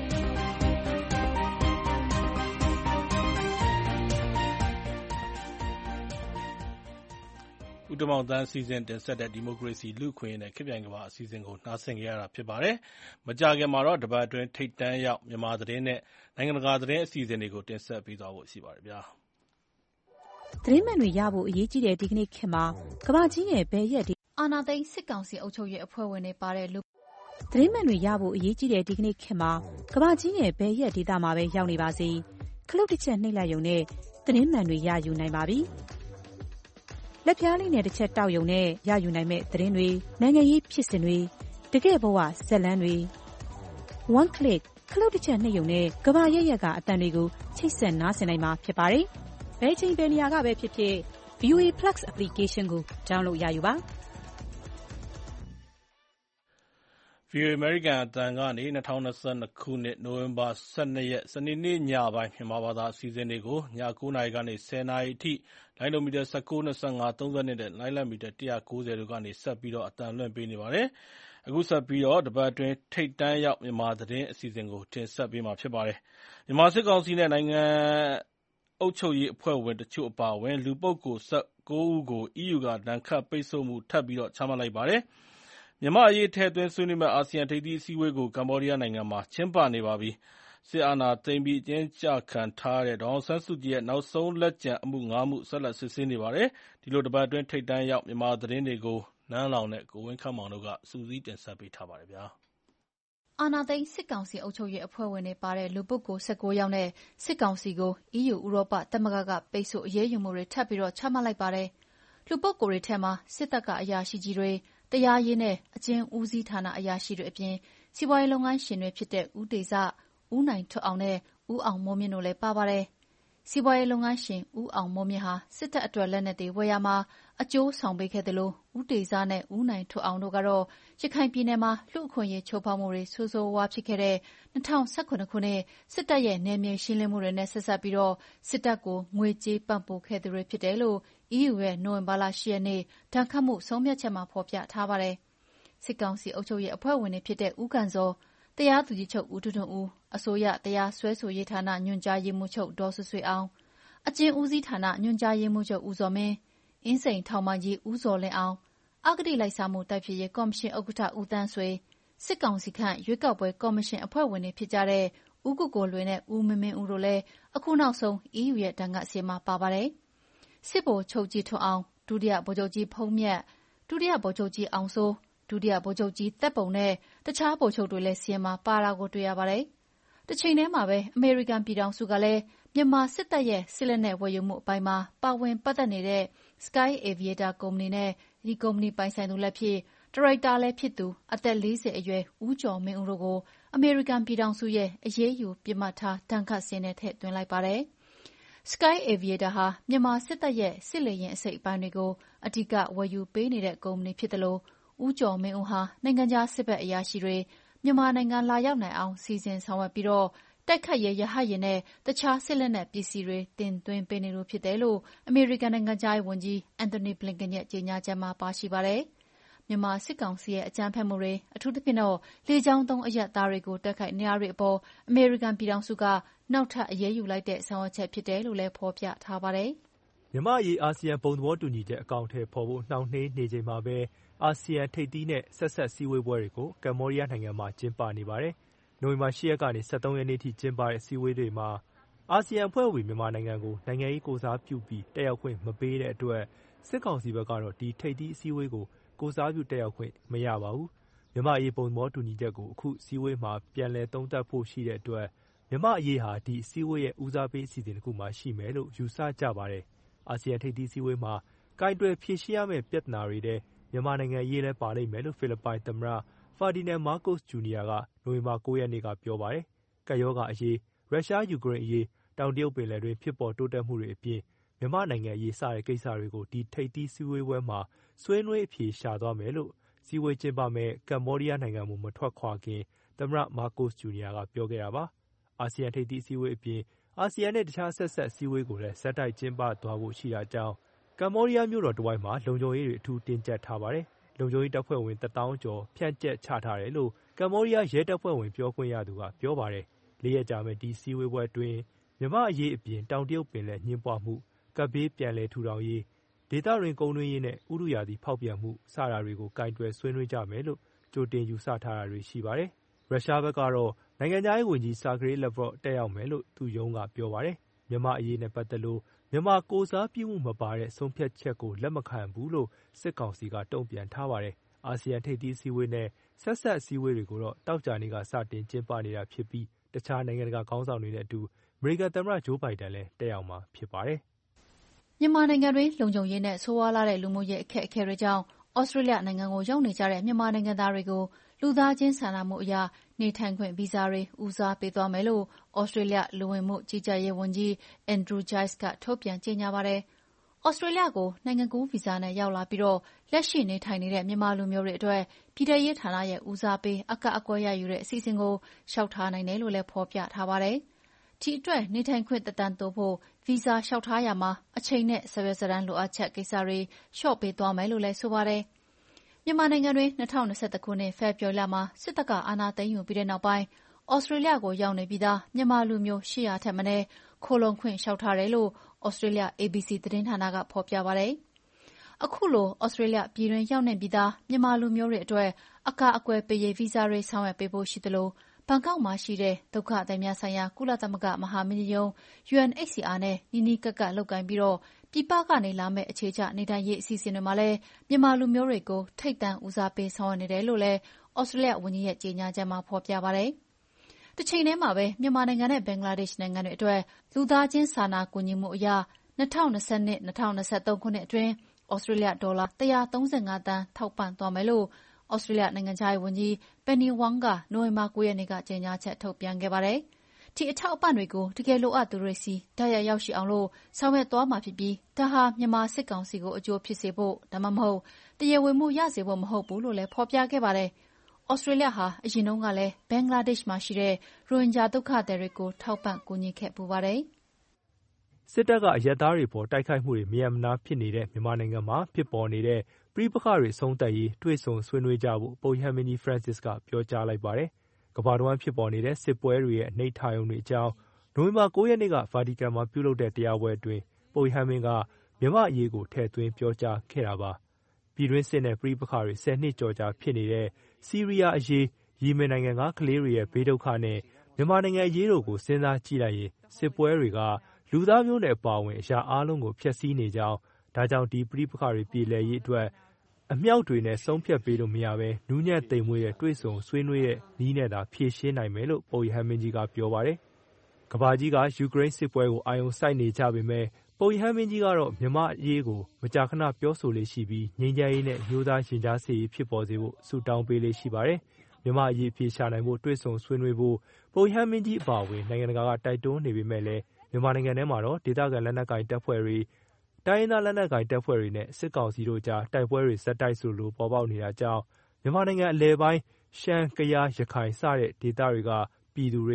ဦးတမောင်သန်းစီစဉ်တင်ဆက်တဲ့ဒီမိုကရေစီလူ့ခွင့်ရေးနဲ့ခေတ်ပြိုင်ကမ္ဘာအစီအစဉ်ကိုနှာဆင်ကြရတာဖြစ်ပါတယ်။မကြာခင်မှာတော့တပတ်အတွင်းထိတ်တန်းရောက်မြန်မာသတင်းနဲ့နိုင်ငံတကာသတင်းအစီအစဉ်တွေကိုတင်ဆက်ပေးသွားဖို့ရှိပါတယ်ဗျာ။သတင်းမှန်တွေရဖို့အရေးကြီးတဲ့ဒီကနေ့ခေတ်မှာကမ္ဘာကြီးရဲ့ဘယ်ရက်ဒီအာဏာသိမ်းစစ်ကောင်စီအုပ်ချုပ်ရေးအဖွဲ့ဝင်တွေပါတဲ့လူသတင်းမှန်တွေရဖို့အရေးကြီးတဲ့ဒီကနေ့ခေတ်မှာကမ္ဘာကြီးရဲ့ဘယ်ရက်ဒေသမှာပဲရောက်နေပါစေခလုတ်တစ်ချက်နှိပ်လိုက်ရုံနဲ့သတင်းမှန်တွေရယူနိုင်ပါပြီ။လက်ပြားလေးနဲ့တစ်ချက်တောက်ရုံနဲ့ရယူနိုင်မဲ့သတင်းတွေနိုင်ငံရေးဖြစ်စဉ်တွေတကယ်ဘဝဇက်လန်းတွေ one click ခလုတ်တစ်ချက်နှိပ်ရုံနဲ့ကမ္ဘာရဲ့ရက်ကအတန်တွေကိုချိတ်ဆက်နားဆင်နိုင်မှာဖြစ်ပါတယ်။ဘယ်ချိန်ဘယ်နေရာကပဲဖြစ်ဖြစ် V O A Plus application ကို download ရယူပါ။ V O A American အတန်ကနေ၂၀၂၂ခုနှစ်နိုဝင်ဘာ၁၂ရက်စနေနေ့ညပိုင်းမြန်မာဘာသာအစီအစဉ်တွေကိုည၉နာရီကနေ၁၀နာရီအထိလိုင်းဒိုမီတာ၁၉, ၂၅, ၃၂နဲ့လိုင်းလံမီတာ၁၉၀တို့ကနေဆက်ပြီးတော့အတန်လွှင့်ပေးနေပါတယ်။အခုဆက်ပြီးတော့တပတ်အတွင်းထိပ်တန်းရောက်မြန်မာသတင်းအစီအစဉ်ကိုတင်ဆက်ပေးမှာဖြစ်ပါတယ်။မြန်မာစစ်ကောင်စီနဲ့နိုင်ငံအုပ်ချုပ်ရေးအဖွဲ့ဝင်တချို့အပါအဝင်လူပုဂ္ဂိုလ်၁၉ဦးကို E U ကဒဏ်ခတ်ပိတ်ဆို့မှုထပ်ပြီးတော့ချမှတ်လိုက်ပါတယ်။မြန်မာ့အရေးထည့်သွင်းဆွေးနွေးမယ့်အာဆီယံထိပ်သီးအစည်းအဝေးကိုကမ္ဘောဒီးယားနိုင်ငံမှာကျင်းပနေပါပြီ။စစ်အာဏာသိမ်းပြီးအကျဉ်းချခံထားရတဲ့ဒေါ်အောင်ဆန်းစုကြည်ရဲ့နောက်ဆုံးလက်ကျန်အမှုငါးမှုဆက်လက်စစ်ဆေးနေပါတယ်။ဒီလိုတပတ်အတွင်းထိပ်တန်းရောက်မြန်မာသတင်းတွေကိုနန်းလောင်နဲ့ကိုဝင်းခန့်မောင်တို့ကစုစည်းတင်ဆက်ပေးထားပါတယ်ဗျာ။အာဏာသိမ်းစစ်ကောင်စီအုပ်ချုပ်ရေးအဖွဲ့ဝင်တွေပါတဲ့လူပုဂ္ဂိုလ်၁၉ယောက်နဲ့စစ်ကောင်စီကို E U ဥရောပသမဂ္ဂကပိတ်ဆို့အရေးယူမှုတွေထပ်ပြီးတော့ချမှတ်လိုက်ပါတယ်။လူပုဂ္ဂိုလ်တွေထဲမှာစစ်တပ်ကအရာရှိကြီးတွေတရားရေးနဲ့အကျဉ်းဦးစီးဌာနအရာရှိတွေအပြင်စီးပွားရေးလုပ်ငန်းရှင်တွေဖြစ်တဲ့ဦးတေဇ၊ဦးနိုင်ထွဋ်အောင်နဲ့ဦးအောင်မိုးမြင့်တို့လည်းပါပါတယ်။စီးပွားရေးလုပ်ငန်းရှင်ဦးအောင်မိုးမြင့်ဟာစစ်တပ်အတွက်လက်နက်တွေဝယ်ရမှာအကျိုးဆောင်ပေးခဲ့တယ်လို့ဦးတေဇနဲ့ဦးနိုင်ထွဋ်အောင်တို့ကတော့ရခိုင်ပြည်နယ်မှာလူ့အခွင့်အရေးချိုးဖောက်မှုတွေဆိုးဆိုးဝါးဖြစ်ခဲ့တဲ့၂၀၁၇ခုနှစ်စစ်တပ်ရဲ့နယ်မြေရှင်းလင်းမှုတွေနဲ့ဆက်စပ်ပြီးတော့စစ်တပ်ကိုငွေကြေးပံ့ပိုးခဲ့သူတွေဖြစ်တယ်လို့ E U ရဲ့နိုဝင်ဘာလ၈ရက်နေ့ဒဏ်ခတ်မှုဆုံးဖြတ်ချက်မှာဖော်ပြထားပါတယ်။စစ်ကောင်စီအုပ်ချုပ်ရေးအဖွဲ့ဝင်တွေဖြစ်တဲ့ဦးကံဇော်တရားသူကြီးချုပ်ဦးထွန်းထွန်းဦးအစိုးရတရားစွဲဆိုရေးဌာနညွှန်ကြားရေးမှူးချုပ်ဒေါ်ဆွေဆွေအောင်အကျဉ်းဦးစီးဌာနညွှန်ကြားရေးမှူးချုပ်ဦးဇော်မင်းအင်းစိန်ထောင်မကြီးဦးဇော်လင်းအောင်အဂတိလိုက်စားမှုတိုက်ဖျက်ရေးကော်မရှင်ဥက္ကဋ္ဌဦးသန်းဆွေစစ်ကောင်စီခန့်ရွေးကောက်ပွဲကော်မရှင်အဖွဲ့ဝင်တွေဖြစ်ကြတဲ့ဦးကိုကိုလွင်နဲ့ဦးမင်းမင်းဦးတို့လည်းအခုနောက်ဆုံး E U ရဲ့ဒဏ်ခတ်စာရင်းမှာပါပါတယ်။စစ်ဗိုလ်ချုပ်ကြီးထွန်းအောင်ဒုတိယဗိုလ်ချုပ်ကြီးဖုံးမြတ်ဒုတိယဗိုလ်ချုပ်ကြီးအောင်စိုးဒုတိယဗိုလ်ချုပ်ကြီးသက်ပုံနဲ့တခြားဗိုလ်ချုပ်တွေလည်းစာရင်းမှာပါတာကိုတွေ့ရပါတယ်။တစ်ချိန်တည်းမှာပဲအမေရိကန်ပြည်ထောင်စုကလည်းမြန်မာစစ်တပ်ရဲ့စစ်လက်နက်ဝယ်ယူမှုအပိုင်းမှာပါဝင်ပတ်သက်နေတဲ့ Sky Aviator ကုမ္ပဏီနဲ့ဒီကုမ္ပဏီပိုင်ဆိုင်သူလည်းဖြစ်ဒါရိုက်တာလည်းဖြစ်သူအသက်၄၀အရွယ်ဦးကျော်မင်းဦးတို့ကိုအမေရိကန်ပြည်ထောင်စုရဲ့အရေးယူပြစ်မှတ်ထားဒဏ်ခတ်စာရင်းနဲ့ထည့်သွင်းလိုက်ပါတယ်။ Sky Aviator ဟာမြန်မာစစ်တပ်ရဲ့စစ်လေယာဉ်အစိတ်အပိုင်းတွေကိုအဓိကဝယ်ယူပေးနေတဲ့ကုမ္ပဏီဖြစ်တယ်လို့ဦးကျော်မင်းဦးဟာနိုင်ငံခြားစစ်ဘက်အရာရှိတွေမြန်မာနိုင်ငံလာရောက်နိုင်အောင်စီစဉ်ဆောင်ရွက်ပြီးတော့တိုက်ခိုက်ရေးရဟတ်ယာဉ်နဲ့တခြားစစ်လက်နက်ပစ္စည်းတွေတင်သွင်းပေးနေလို့ဖြစ်တယ်လို့အမေရိကန်နိုင်ငံခြားရေးဝန်ကြီးအန်တိုနီဘလင်ကန်ရဲ့ကြေညာချက်မှာပါရှိပါတယ်။မြန်မာစစ်ကောင်စီရဲ့အကြမ်းဖက်မှုတွေအထူးသဖြင့်တော့လေကြောင်းသုံးအရပ်သားတွေကိုတိုက်ခိုက်နေရတဲ့အပေါ်အမေရိကန်ပြည်ထောင်စုကနောက်ထပ်အရေးယူလိုက်တဲ့ဆောင်ရွက်ချက်ဖြစ်တယ်လို့လည်းဖော်ပြထားပါတယ်။မြန်မာ့အရေးအာဆီယံဘုံသဘောတူညီချက်အကောင်အထည်ဖော်ဖို့နှောင့်နှေးနေချိန်မှာပဲအာဆီယံထိပ်သီးနဲ့ဆက်စပ်စည်းဝေးပွဲတွေကိုကမ္ဘောဒီးယားနိုင်ငံမှာကျင်းပနေပါတယ်။နိုဝင်ဘာ၈ရက်ကနေ၁၃ရက်နေ့ထိကျင်းပတဲ့စည်းဝေးတွေမှာအာဆီယံအဖွဲ့ဝင်မြန်မာနိုင်ငံကိုနိုင်ငံရေးကိုယ်စားပြုပြီးတက်ရောက်ခွင့်မပေးတဲ့အတွက်စစ်ကောင်စီဘက်ကတော့ဒီထိပ်သီးအစည်းအဝေးကိုကိုယ်စားပြုတက်ရောက်ခွင့်မရပါဘူး။မြန်မာ့အရေးဘုံသဘောတူညီချက်ကိုအခုစည်းဝေးမှာပြန်လည်သုံးသပ်ဖို့ရှိတဲ့အတွက်မြန်မာ့အရေးဟာဒီအစည်းအဝေးရဲ့ဦးစားပေးအစီအစဉ်တစ်ခုမှာရှိမယ်လို့ယူဆကြပါတယ်။အာဆီယံထိပ်သီးအစည်းအဝေးမှာကိုင်တွယ်ဖြေရှင်းရမယ့်ပြဿနာတွေထဲမြန်မာနိုင်ငံအရေးလည်းပါလိမ့်မယ်လို့ဖိလစ်ပိုင်သမ္မတဖာဒီနန်မားကို့စ်ဂျူနီယာကနိုဝင်ဘာ၉ရက်နေ့ကပြောပါတယ်။ကပ်ရောဂါအရေး၊ရုရှားယူကရိန်းအရေး၊တောင်တရုတ်ပင်လယ်တွင်းဖြစ်ပေါ်တိုးတက်မှုတွေအပြင်မြန်မာနိုင်ငံအရေးစတဲ့ကိစ္စတွေကိုဒီထိပ်သီးစည်းဝေးပွဲမှာဆွေးနွေးအဖြေရှာသွားမယ်လို့စည်းဝေးကျင်းပမယ့်ကမ္ဘောဒီးယားနိုင်ငံမထွက်ခွာခင်သမ္မတမားကို့စ်ဂျူနီယာကပြောခဲ့တာပါ။အာဆီယံထိပ်သီးအစည်းအဝေးအပြင်အာဆီယံနဲ့တခြားဆက်စပ်အစည်းအဝေးကိုလည်းဆက်တိုက်ကျင်းပသွားဖို့ရှိတာကြောင့်ကမ္ဘောဒီးယားမြို့တော်တစ်ဝိုက်မှာလုံခြုံရေးတွေအထူးတင်းကျပ်ထားပါတယ်။လုံခြုံရေးတပ်ဖွဲ့ဝင်တစ်သောင်းကျော်ဖြန့်ကျက်ချထားတယ်လို့ကမ္ဘောဒီးယားရဲတပ်ဖွဲ့ဝင်ပြောခွင့်ရသူကပြောပါတယ်။လေးရက်ကြာမယ့်ဒီစည်းဝေးပွဲအတွင်းမြန်မာ့အရေးအပြင်တောင်တရုတ်ပင်လယ်ညှင်းပွားမှု၊ကပ်ဘေးပြန်လည်ထူထောင်ရေး၊ဒေသတွင်းကုန်သွယ်ရေးနဲ့ဥတုရာသီဖောက်ပြန်မှုစတာတွေကိုကိုင်တွယ်ဆွေးနွေးကြမယ်လို့ကြိုတင်ယူဆထားတာတွေရှိပါတယ်။ရုရှားဘက်ကတော့နိုင်ငံခြားရေးဝန်ကြီးဆာဂရေးလက်ဗရော့တက်ရောက်မယ်လို့သူ့ရုံးကပြောပါတယ်။မြန်မာ့အရေးနဲ့ပတ်သက်လို့မြန်မာကိုယ်စားပြုမှုမပါတဲ့ဆုံးဖြတ်ချက်ကိုလက်မခံဘူးလို့စစ်ကောင်စီကတုံ့ပြန်ထားပါတယ်။အာဆီယံထိပ်သီးအစည်းအဝေးနဲ့ဆက်စပ်အစည်းအဝေးတွေကိုတော့သောကြာနေ့ကစတင်ကျင်းပနေတာဖြစ်ပြီးတခြားနိုင်ငံတကာခေါင်းဆောင်တွေနဲ့အတူအမေရိကန်သမ္မတဂျိုးဘိုင်ဒန်လည်းတက်ရောက်မှာဖြစ်ပါတယ်။မြန်မာနိုင်ငံတွင်းလုံခြုံရေးနဲ့ဆိုးဝါးလာတဲ့လူမှုရေးအခက်အခဲတွေကြောင့်ဩစတြေးလျနိုင်ငံကိုရောက်နေကြတဲ့မြန်မာနိုင်ငံသားတွေကိုလူသားချင်းစာနာမှုအရနေထိုင်ခွင့်ဗီဇာတွေဦးစားပေးသွားမယ်လို့ဩစတြေးလျလူဝင်မှုကြီးကြပ်ရေးဝန်ကြီးအန်ဒရူးဂျိုက်စ်ကထုတ်ပြန်ကြေညာပါတယ်။ဩစတြေးလျကိုနိုင်ငံကူးဗီဇာနဲ့ရောက်လာပြီးတော့လက်ရှိနေထိုင်နေတဲ့မြန်မာလူမျိုးတွေအတွက်ပြည်ထရေးဌာနရဲ့ဦးစားပေးအကန့်အကွက်ရယူတဲ့အစီအစဉ်ကိုလျှောက်ထားနိုင်တယ်လို့လည်းဖော်ပြထားပါတယ်။ဒီအတွက်နေထိုင်ခွင့်သက်တမ်းတိုးဖို့ဗီဇာလျှောက်ထားရမှာအချိန်နဲ့စာရွက်စာတမ်းလိုအပ်ချက်ကိစ္စတွေလျှော့ပေးသွားမယ်လို့လည်းဆိုပါတယ်။မြန်မာနိုင်ငံတွင်း၂၀၂၁ခုနှစ်ဖေဖော်ဝါရီလမှာစစ်တပ်ကအာဏာသိမ်းယူပြီးတဲ့နောက်ပိုင်းဩစတြေးလျကိုရောက်နေပြီးသားမြန်မာလူမျိုး၈၀၀ထက်မနည်းခိုလှုံခွင့်လျှောက်ထားတယ်လို့ဩစတြေးလျ အေဘီစီ သတင်းဌာနကဖော်ပြပါတယ်။အခုလိုဩစတြေးလျပြည်တွင်းရောက်နေပြီးသားမြန်မာလူမျိုးတွေအတွက်အကာအကွယ်ပေးရေးဗီဇာတွေဆောင်ရွက်ပေးဖို့ရှိသလိုဘန်ကောက်မှာရှိတဲ့ဒုက္ခသည်များဆိုင်ရာကုလသမဂ္ဂမဟာမင်းကြီးရုံး ယူအန်အိတ်စီအာနဲ့နီးနီးကပ်ကပ်လုပ်ကိုင်ပြီးတော့ပြည်ပကနေလာမယ့်အခြေချနေထိုင်ရေးအစီအစဉ်တွေမှာလည်းမြန်မာလူမျိုးတွေကိုထိပ်တန်းဦးစားပေးဆောင်ရွက်နေတယ်လို့လည်းဩစတြေးလျဝန်ကြီးရဲ့ကြေညာချက်မှာဖော်ပြပါတယ်။တစ်ချိန်တည်းမှာပဲမြန်မာနိုင်ငံနဲ့ဘင်္ဂလားဒေ့ရှ်နိုင်ငံတွေအတွက်လူသားချင်းစာနာကူညီမှုအရ၂၀၂၂-၂၀၂၃ခုနှစ်အတွင်းဩစတြေးလျဒေါ်လာ၁၃၅သန်းထောက်ပံ့သွားမယ်လို့ဩစတြေးလျနိုင်ငံခြားရေးဝန်ကြီးပန်နီဝမ်ကနိုဝင်ဘာ၉ရက်နေ့ကကြေညာချက်ထုတ်ပြန်ခဲ့ပါတယ်။ဒီအထောက်အပံ့တွေကိုတကယ်လိုအပ်သူတွေစီတိုက်ရိုက်ရောက်ရှိအောင်လို့ဆောင်ရွက်သွားမှာဖြစ်ပြီးဒါဟာမြန်မာစစ်ကောင်စီကိုအကျိုးဖြစ်စေဖို့ဒါမှမဟုတ်တရားဝင်မှုရစေဖို့မဟုတ်ဘူးလို့လည်းဖော်ပြခဲ့ပါတယ်။ဩစတြေးလျဟာအရင်တုန်းကလည်းဘင်္ဂလားဒေ့ရှ်မှာရှိတဲ့ရိုဟင်ဂျာဒုက္ခသည်တွေကိုထောက်ပံ့ကူညီခဲ့ပူပါတယ်။စစ်တပ်ကအရပ်သားတွေပေါ်တိုက်ခိုက်မှုတွေမရပ်မနားဖြစ်နေတဲ့မြန်မာနိုင်ငံမှာဖြစ်ပေါ်နေတဲ့ပဋိပက္ခတွေအဆုံးသတ်ရေးတွေ့ဆုံဆွေးနွေးကြဖို့ပုပ်ရဟန်းမင်းကြီးဖရန့်စစ်ကပြောကြားလိုက်ပါတယ်။ကမ္ဘာတဝန်းဖြစ်ပေါ်နေတဲ့စစ်ပွဲတွေရဲ့အနိဋ္ဌာရုံတွေအကြောင်းနိုဝင်ဘာ၉ရက်နေ့ကဗာတီကန်မှာပြုလုပ်တဲ့တရားပွဲအတွင်းပုပ်ရဟန်းမင်းကမြန်မာ့အရေးကိုထည့်သွင်းပြောကြားခဲ့တာပါ။ပြည်တွင်းစစ်နဲ့ပဋိပက္ခတွေဆယ်နှစ်ကျော်ကြာဖြစ်နေတဲ့ဆီးရီးယားအရေး၊ယီမင်နိုင်ငံကကလေးတွေရဲ့ဘေးဒုက္ခနဲ့မြန်မာနိုင်ငံအရေးတို့ကိုစဉ်းစားကြည့်လိုက်ရင်စစ်ပွဲတွေကလူသားမျိုးနွယ်အပါအဝင်အရာအားလုံးကိုဖျက်ဆီးနေကြောင်းဒါကြောင့်ဒီပဋိပက္ခတွေပြေလည်ရေးအတွက်အမြောက်တွေနဲ့ဆုံးဖြတ်ပေးလို့မရဘဲနူးညံ့သိမ်မွေ့တဲ့တွေ့ဆုံဆွေးနွေးတဲ့နည်းနဲ့သာဖြေရှင်းနိုင်မယ်လို့ပုပ်ရဟန်းမင်းကြီးကပြောပါတယ်။ကမ္ဘာကြီးကယူကရိန်းစစ်ပွဲကိုအာရုံစိုက်နေကြပေမဲ့ပုပ်ရဟန်းမင်းကြီးကတော့မြန်မာ့အရေးကိုမကြာခဏပြောဆိုလေ့ရှိပြီးငြိမ်းချမ်းရေးနဲ့အမျိုးသားရင်ကြားစေ့ရေးဖြစ်ပေါ်စေဖို့ဆုတောင်းပေးလေ့ရှိပါတယ်။မြန်မာ့အရေးအဖြေရှာနိုင်ဖို့တွေ့ဆုံဆွေးနွေးဖို့ပုပ်ရဟန်းမင်းကြီးအပါအဝင်နိုင်ငံတကာကတိုက်တွန်းနေပေမဲ့လည်းမြန်မာနိုင်ငံထဲမှာတော့ဒေသခံလက်နက်ကိုင်တပ်ဖွဲ့တွေတိုင်းရင်းသားလက်နက်ကိုင်တပ်ဖွဲ့တွေနဲ့စစ်ကောင်စီတို့ကြားတိုက်ပွဲတွေဆက်တိုက်ဆိုလိုပေါ်ပေါက်နေတာကြောင့်မြန်မာနိုင်ငံအလယ်ပိုင်းရှမ်း၊ကယား၊ရခိုင်စတဲ့ဒေသတွေကပြည်သူတွေ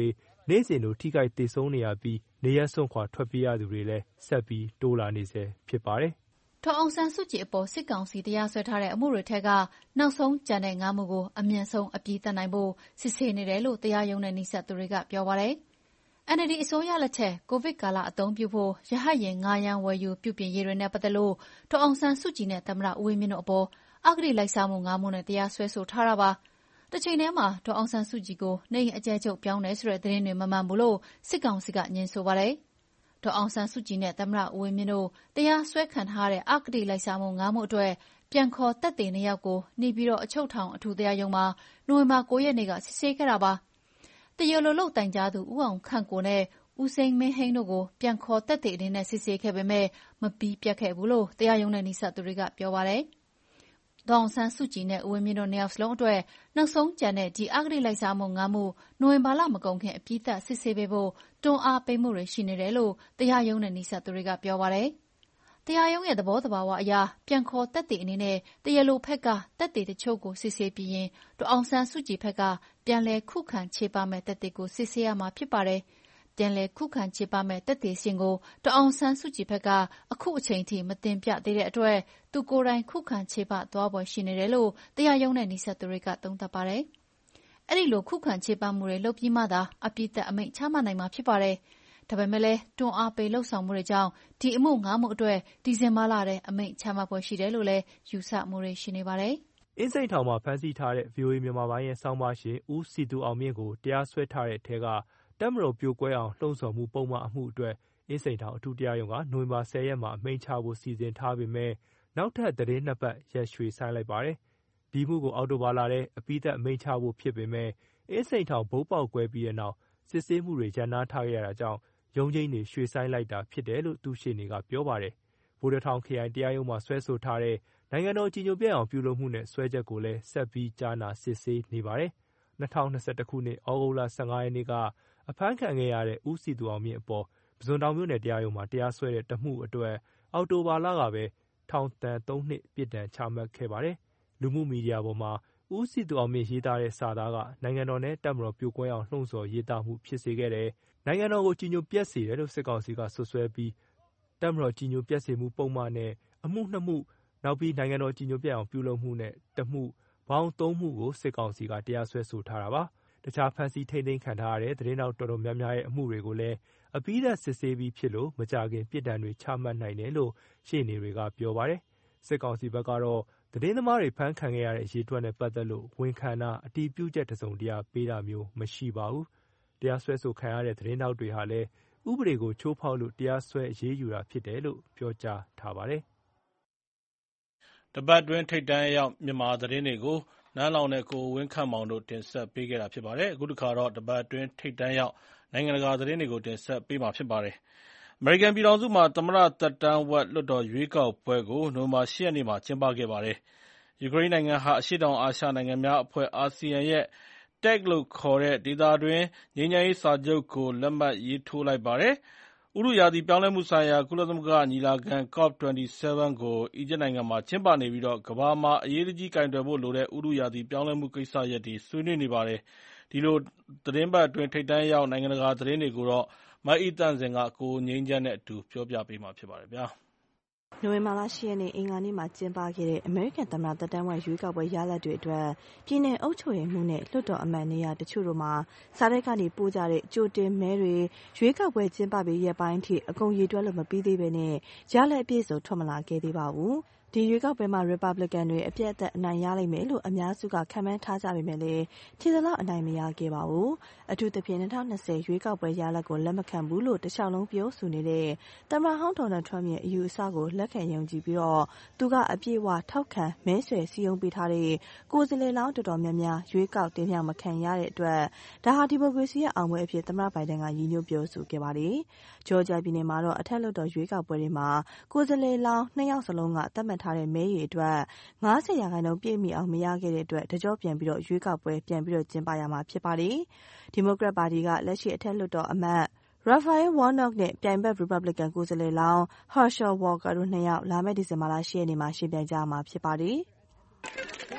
နေ့စဉ်လိုထိခိုက်သေဆုံးနေရပြီးနေရပ်စွန့်ခွာထွက်ပြေးရသူတွေလည်းဆက်ပြီးတိုးလာနေဆဲဖြစ်ပါတယ်။ဒေါ်အောင်ဆန်းစုကြည်အပေါ်စစ်ကောင်စီတရားစွဲထားတဲ့အမှုတွေထဲကနောက်ဆုံးကျန်တဲ့ငါးမှုကိုအမြန်ဆုံးအပြီးသတ်နိုင်ဖို့စစ်ဆေးနေတယ်လို့တရားရုံးနဲ့နှိစက်သူတွေကပြောပါတယ်။ အန်အယ်လ်ဒီအစိုးရလက်ထက်ကိုဗစ်ကာလအသုံးပြုဖို့ရဟတ်ယာဉ်ငှားရမ်းဝယ်ယူပြုပြင်ရေးတွေနဲ့ပတ်သက်လို့ဒေါ်အောင်ဆန်းစုကြည်နဲ့သမ္မတဦးဝင်းမြင့်တို့အပေါ်အဂတိလိုက်စားမှုငါးမှုနဲ့တရားစွဲဆိုထားတာပါ။တချိန်တည်းမှာဒေါ်အောင်ဆန်းစုကြည်ကိုနေအိမ်အကျယ်ချုပ်ပြောင်းတယ်ဆိုတဲ့သတင်းတွေမမှန်ဘူးလို့စစ်ကောင်စီကငြင်းဆိုပါတယ်။ဒေါ်အောင်ဆန်းစုကြည်နဲ့သမ္မတဦးဝင်းမြင့်တို့တရားစွဲခံထားတဲ့အဂတိလိုက်စားမှုငါးမှုအတွက်ပြန်ခေါ်သက်သေနှစ်ယောက်ကိုနေပြည်တော်အချုပ်ထောင်အထူးတရားရုံးမှာနိုဝင်ဘာ၉ရက်နေ့ကစစ်ဆေးခဲ့တာပါ။တရားလိုလုပ်တိုင်ကြားသူဦးအောင်ခန့်ကိုနဲ့ဦးစိန်မင်းဟိန်းတို့ကိုပြန်ခေါ်သက်သေအနေနဲ့စစ်ဆေးခဲ့ပေမဲ့မပြီးပြတ်ခဲ့ဘူးလို့တရားရုံးနဲ့နှိစက်သူတွေကပြောပါတယ်။ဒေါ်အောင်ဆန်းစုကြည်နဲ့ဦးဝင်းမြင့်တို့နှစ်ယောက်စလုံးအတွက်နောက်ဆုံးကျန်တဲ့ဒီအဂတိလိုက်စားမှုငါးမှုနိုဝင်ဘာလမကုန်ခင်အပြီးသတ်စစ်ဆေးပေးဖို့တွန်းအားပေးမှုတွေရှိနေတယ်လို့တရားရုံးနဲ့နှိစက်သူတွေကပြောပါတယ်။တရားရုံးရဲ့သဘောသဘာဝအရပြန်ခေါ်သက်သေအနေနဲ့တရားလိုဘက်ကသက်သေတချို့ကိုစစ်ဆေးပြီးရင်ဒေါ်အောင်ဆန်းစုကြည်ဘက်ကပြန်လည်ခုခံချေပမဲ့သက်သေကိုစစ်ဆေးရမှာဖြစ်ပါတယ်။ပြန်လည်ခုခံချေပမဲ့သက်သေစဉ်ကိုဒေါ်အောင်ဆန်းစုကြည်ဘက်ကအခုအချိန်ထိမတင်ပြသေးတဲ့အတွက်သူကိုယ်တိုင်ခုခံချေပသွားဖွယ်ရှိနေတယ်လို့တရားရုံးနဲ့နှိစက်သူတွေကသုံးသပ်ပါတယ်။အဲဒီလိုခုခံချေပမှုတွေလုပ်ပြီးမှသာအပြစ်သက်အမိန့်ချမှတ်နိုင်မှာဖြစ်ပါတယ်။ဒါပေမဲ့လည်းတွန်းအားပေးလှုပ်ဆောင်မှုတွေကြောင့်ဒီအမှုငါးမှုအတွက်ဒီဇင်ဘာလထဲအမိန့်ချမှတ်ဖွယ်ရှိတယ်လို့လည်းယူဆမှုတွေရှိနေပါတယ်။အင်းစိန်ထောင်မှာဖမ်းဆီးထားတဲ့ ဗွီအိုအေမြန်မာပိုင်းရဲ့ဆောင်းပါးရှင်ဦးစည်သူအောင်မြင့်ကိုတရားစွဲထားတဲ့အထက်ကတပ်မတော်ပြိုကွဲအောင်လှုံ့ဆော်မှုပုံမှန်အမှုအတွက်အင်းစိန်ထောင်အထူးတရားရုံးကနိုဝင်ဘာ၁၀ရက်မှာအမိန့်ချဖို့စီစဉ်ထားပေမဲ့နောက်ထပ်သတင်းနှစ်ပတ်ရက်ရွှေ့ဆိုင်းလိုက်ပါတယ်။ဒီမှုကိုအောက်တိုဘာလထဲအပြီးသတ်အမိန့်ချဖို့ဖြစ်ပေမဲ့အင်းစိန်ထောင်ဗုံးပေါက်ကွဲပြီးတဲ့နောက်စစ်ဆေးမှုတွေရပ်နားထားခဲ့ရတာကြောင့်ရုံးချိန်းတွေရွှေ့ဆိုင်းလိုက်တာဖြစ်တယ်လို့သူ့ရှေ့နေကပြောပါတယ်။ဗိုလ်တထောင်ခရိုင်တရားရုံးမှာစွဲဆိုထားတဲ့နိုင်ငံတော်ကြီးညိုပြအောင်ပြုလုပ်မှုနဲ့စွဲချက်ကိုလည်းဆက်ပြီးကြားနာစစ်ဆေးနေပါတယ်။၂၀၂၁ခုနှစ်ဩဂုတ်လ၁၅ရက်နေ့ကအဖမ်းခံခဲ့ရတဲ့ဦးစည်သူအောင်မြင့်အပေါ်ပုဇွန်တောင်မြို့နယ်တရားရုံးမှာတရားစွဲတဲ့တမှုအတွက်အောက်တိုဘာလကပဲထောင်ဒဏ်သုံးနှစ်ပြစ်ဒဏ်ချမှတ်ခဲ့ပါတယ်။လူမှုမီဒီယာပေါ်မှာဦးစည်သူအောင်မြင့်ရေးသားတဲ့စာသားကနိုင်ငံတော်နဲ့တပ်မတော်ပြိုကွဲအောင်လှုံ့ဆော်ရေးသားမှုဖြစ်စေခဲ့တယ်။နိုင်ငံတော်ကိုကြီးညိုပျက်စေတယ်လို့စစ်ကောင်စီကဆွဆွဲပြီးတပ်မတော်ကြီးညိုပျက်စေမှုပုံမှန်နဲ့အမှုနှစ်မှုနောက်ပြီးနိုင်ငံတော်ကြီးညိုပျက်အောင်ပြုလုပ်မှုနဲ့တမှုပေါင်းသုံးမှုကိုစစ်ကောင်စီကတရားစွဲဆိုထားတာပါ။တခြားဖမ်းဆီးထိန်းသိမ်းခံထားရတဲ့သတင်းတောက်တော်တော်များများရဲ့အမှုတွေကိုလည်းအပြီးသတ်စစ်ဆေးပြီးဖြစ်လို့မကြခင်ပြစ်ဒဏ်တွေချမှတ်နိုင်တယ်လို့ရှေ့နေတွေကပြောပါတယ်။စစ်ကောင်စီဘက်ကတော့သတင်းသမားတွေဖမ်းခံခဲ့ရတဲ့အရေးအတွက်နဲ့ပတ်သက်လို့ဝန်ခံတာအတီးပြုချက်တစုံတရာပေးတာမျိုးမရှိပါဘူး။တရားစွဲဆိုခံရတဲ့သတင်းတောက်တွေဟာလည်းဥပဒေကိုချိုးဖောက်လို့တရားစွဲအရေးယူတာဖြစ်တယ်လို့ပြောကြားထားပါတယ်။တပတ်တွင်းထိပ်တန်းရောက်မြန်မာသတင်းတွေကိုနန်းလောင်နဲ့ကိုဝင်းခန့်မောင်တို့တင်ဆက်ပေးခဲ့တာဖြစ်ပါတယ်။အခုတစ်ခါတော့တပတ်တွင်းထိပ်တန်းရောက်နိုင်ငံတကာသတင်းတွေကိုတင်ဆက်ပေးမှာဖြစ်ပါတယ်။အမေရိကန်ပြည်ထောင်စုမှာသမ္မတသက်တမ်းဝက်လွှတ်တော်ရွေးကောက်ပွဲကိုနိုဝင်ဘာ၈ရက်နေ့မှာကျင်းပခဲ့ပါတယ်။ယူကရိန်းနိုင်ငံဟာအရှေ့တောင်အာရှနိုင်ငံများအဖွဲ့အာဆီယံရဲ့ တက် လို့ခေါ်တဲ့ဒေသတွင်းငြိမ်းချမ်းရေးစာချုပ်ကိုလက်မှတ်ရေးထိုးလိုက်ပါတယ်။ဥတုရာသီပြောင်းလဲမှုဆိုင်ရာကုလသမဂ္ဂညီလာခံ ကော့ပ်၂၇ ကိုအီဂျစ်နိုင်ငံမှာကျင်းပနေပြီးကမ္ဘာမှာအရေးတကြီးကိုင်တွယ်ဖို့လိုတဲ့ဥတုရာသီပြောင်းလဲမှုကိစ္စရပ်တွေဆွေးနွေးနေပါတယ်။ဒီလိုသီတင်းပတ်အတွင်းထိပ်တန်းရောက်နိုင်ငံတကာသတင်းတွေကိုမအိသန့်စင်ကကိုငြိမ်းချမ်းနဲ့အတူပြောပြပေးမှာဖြစ်ပါတယ်ဗျာ။နိုဝင်ဘာလ၈ရက်နေ့အင်္ဂါနေ့မှာကျင်းပခဲ့တဲ့အမေရိကန်သမ္မတသက်တမ်းဝက်ရွေးကောက်ပွဲရလဒ်တွေအတွက်ပြည်내အုပ်ချုပ်ရေးမှုနဲ့လွှတ်တော်အမတ်နေရာတချို့တို့မှာစားတိုက်ကနေပို့ကြတဲ့ကြိုတင်မဲတွေရွေးကောက်ပွဲကျင်းပပြီးရက်ပိုင်းထိအကုန်ရေတွက်လို့မပြီးသေးဘဲနဲ့ရလဒ်အပြည့်စုံထွက်မလာခဲ့သေးပါဘူး။ဒီရွေးကောက်ပွဲမှာ Republican တွေအပြတ်အသတ်အနိုင်ရလိမ့်မယ်လို့အများစုကခန့်မှန်းထားကြပေမဲ့လည်းထင်သလောက်အနိုင်မရခဲ့ပါဘူး။အထူးသဖြင့်၂၀၂၀ရွေးကောက်ပွဲရလဒ်ကိုလက်မခံဘူးလို့တလျှောက်လုံးပြောဆိုနေတဲ့သမ္မတဟောင်းဒေါ်နယ်ထရမ့်ရဲ့အယူအဆကိုလက်ခံယုံကြည်ပြီးတော့သူကအပြည့်အဝထောက်ခံမဲဆွယ်စည်းရုံးပေးထားတဲ့ကိုယ်စားလှယ်လောင်းတော်တော်များများရွေးကောက်တင်မြှောက်မခံရတဲ့အတွက်ဒါဟာဒီမိုကရေစီရဲ့အောင်ပွဲအဖြစ်သမ္မတဘိုင်ဒန်ကရည်ညွှန်းပြောဆိုခဲ့ပါတယ်။ဂျော်ဂျီယာပြည်နယ်မှာတော့အထက်လွှတ်တော်ရွေးကောက်ပွဲတွေမှာကိုယ်စားလှယ်လောင်းနှစ်ယောက်စလုံးကသတ်မှတ်ထားတဲ့မဲရည်အတွက်၅၀ရာခိုင်နှုန်းပြည့်မီအောင်မရခဲ့တဲ့အတွက်တကြောပြန်ပြီးတော့ရွေးကောက်ပွဲပြန်ပြီးတော့ကျင်းပရမှာဖြစ်ပါတယ်။ဒီမိုကရက်ပါတီကလက်ရှိအထက်လွှတ်တော်အမတ် Raphael Warnock နဲ့ပြိုင်ဘက် Republican ကိုယ်စားလှယ်လောင်း Herschel Walker တို့နှစ်ယောက်လာမယ့်ဒီဇင်ဘာလ၈ရက်နေ့မှာယှဉ်ပြိုင်ကြမှာဖြစ်ပါတယ်။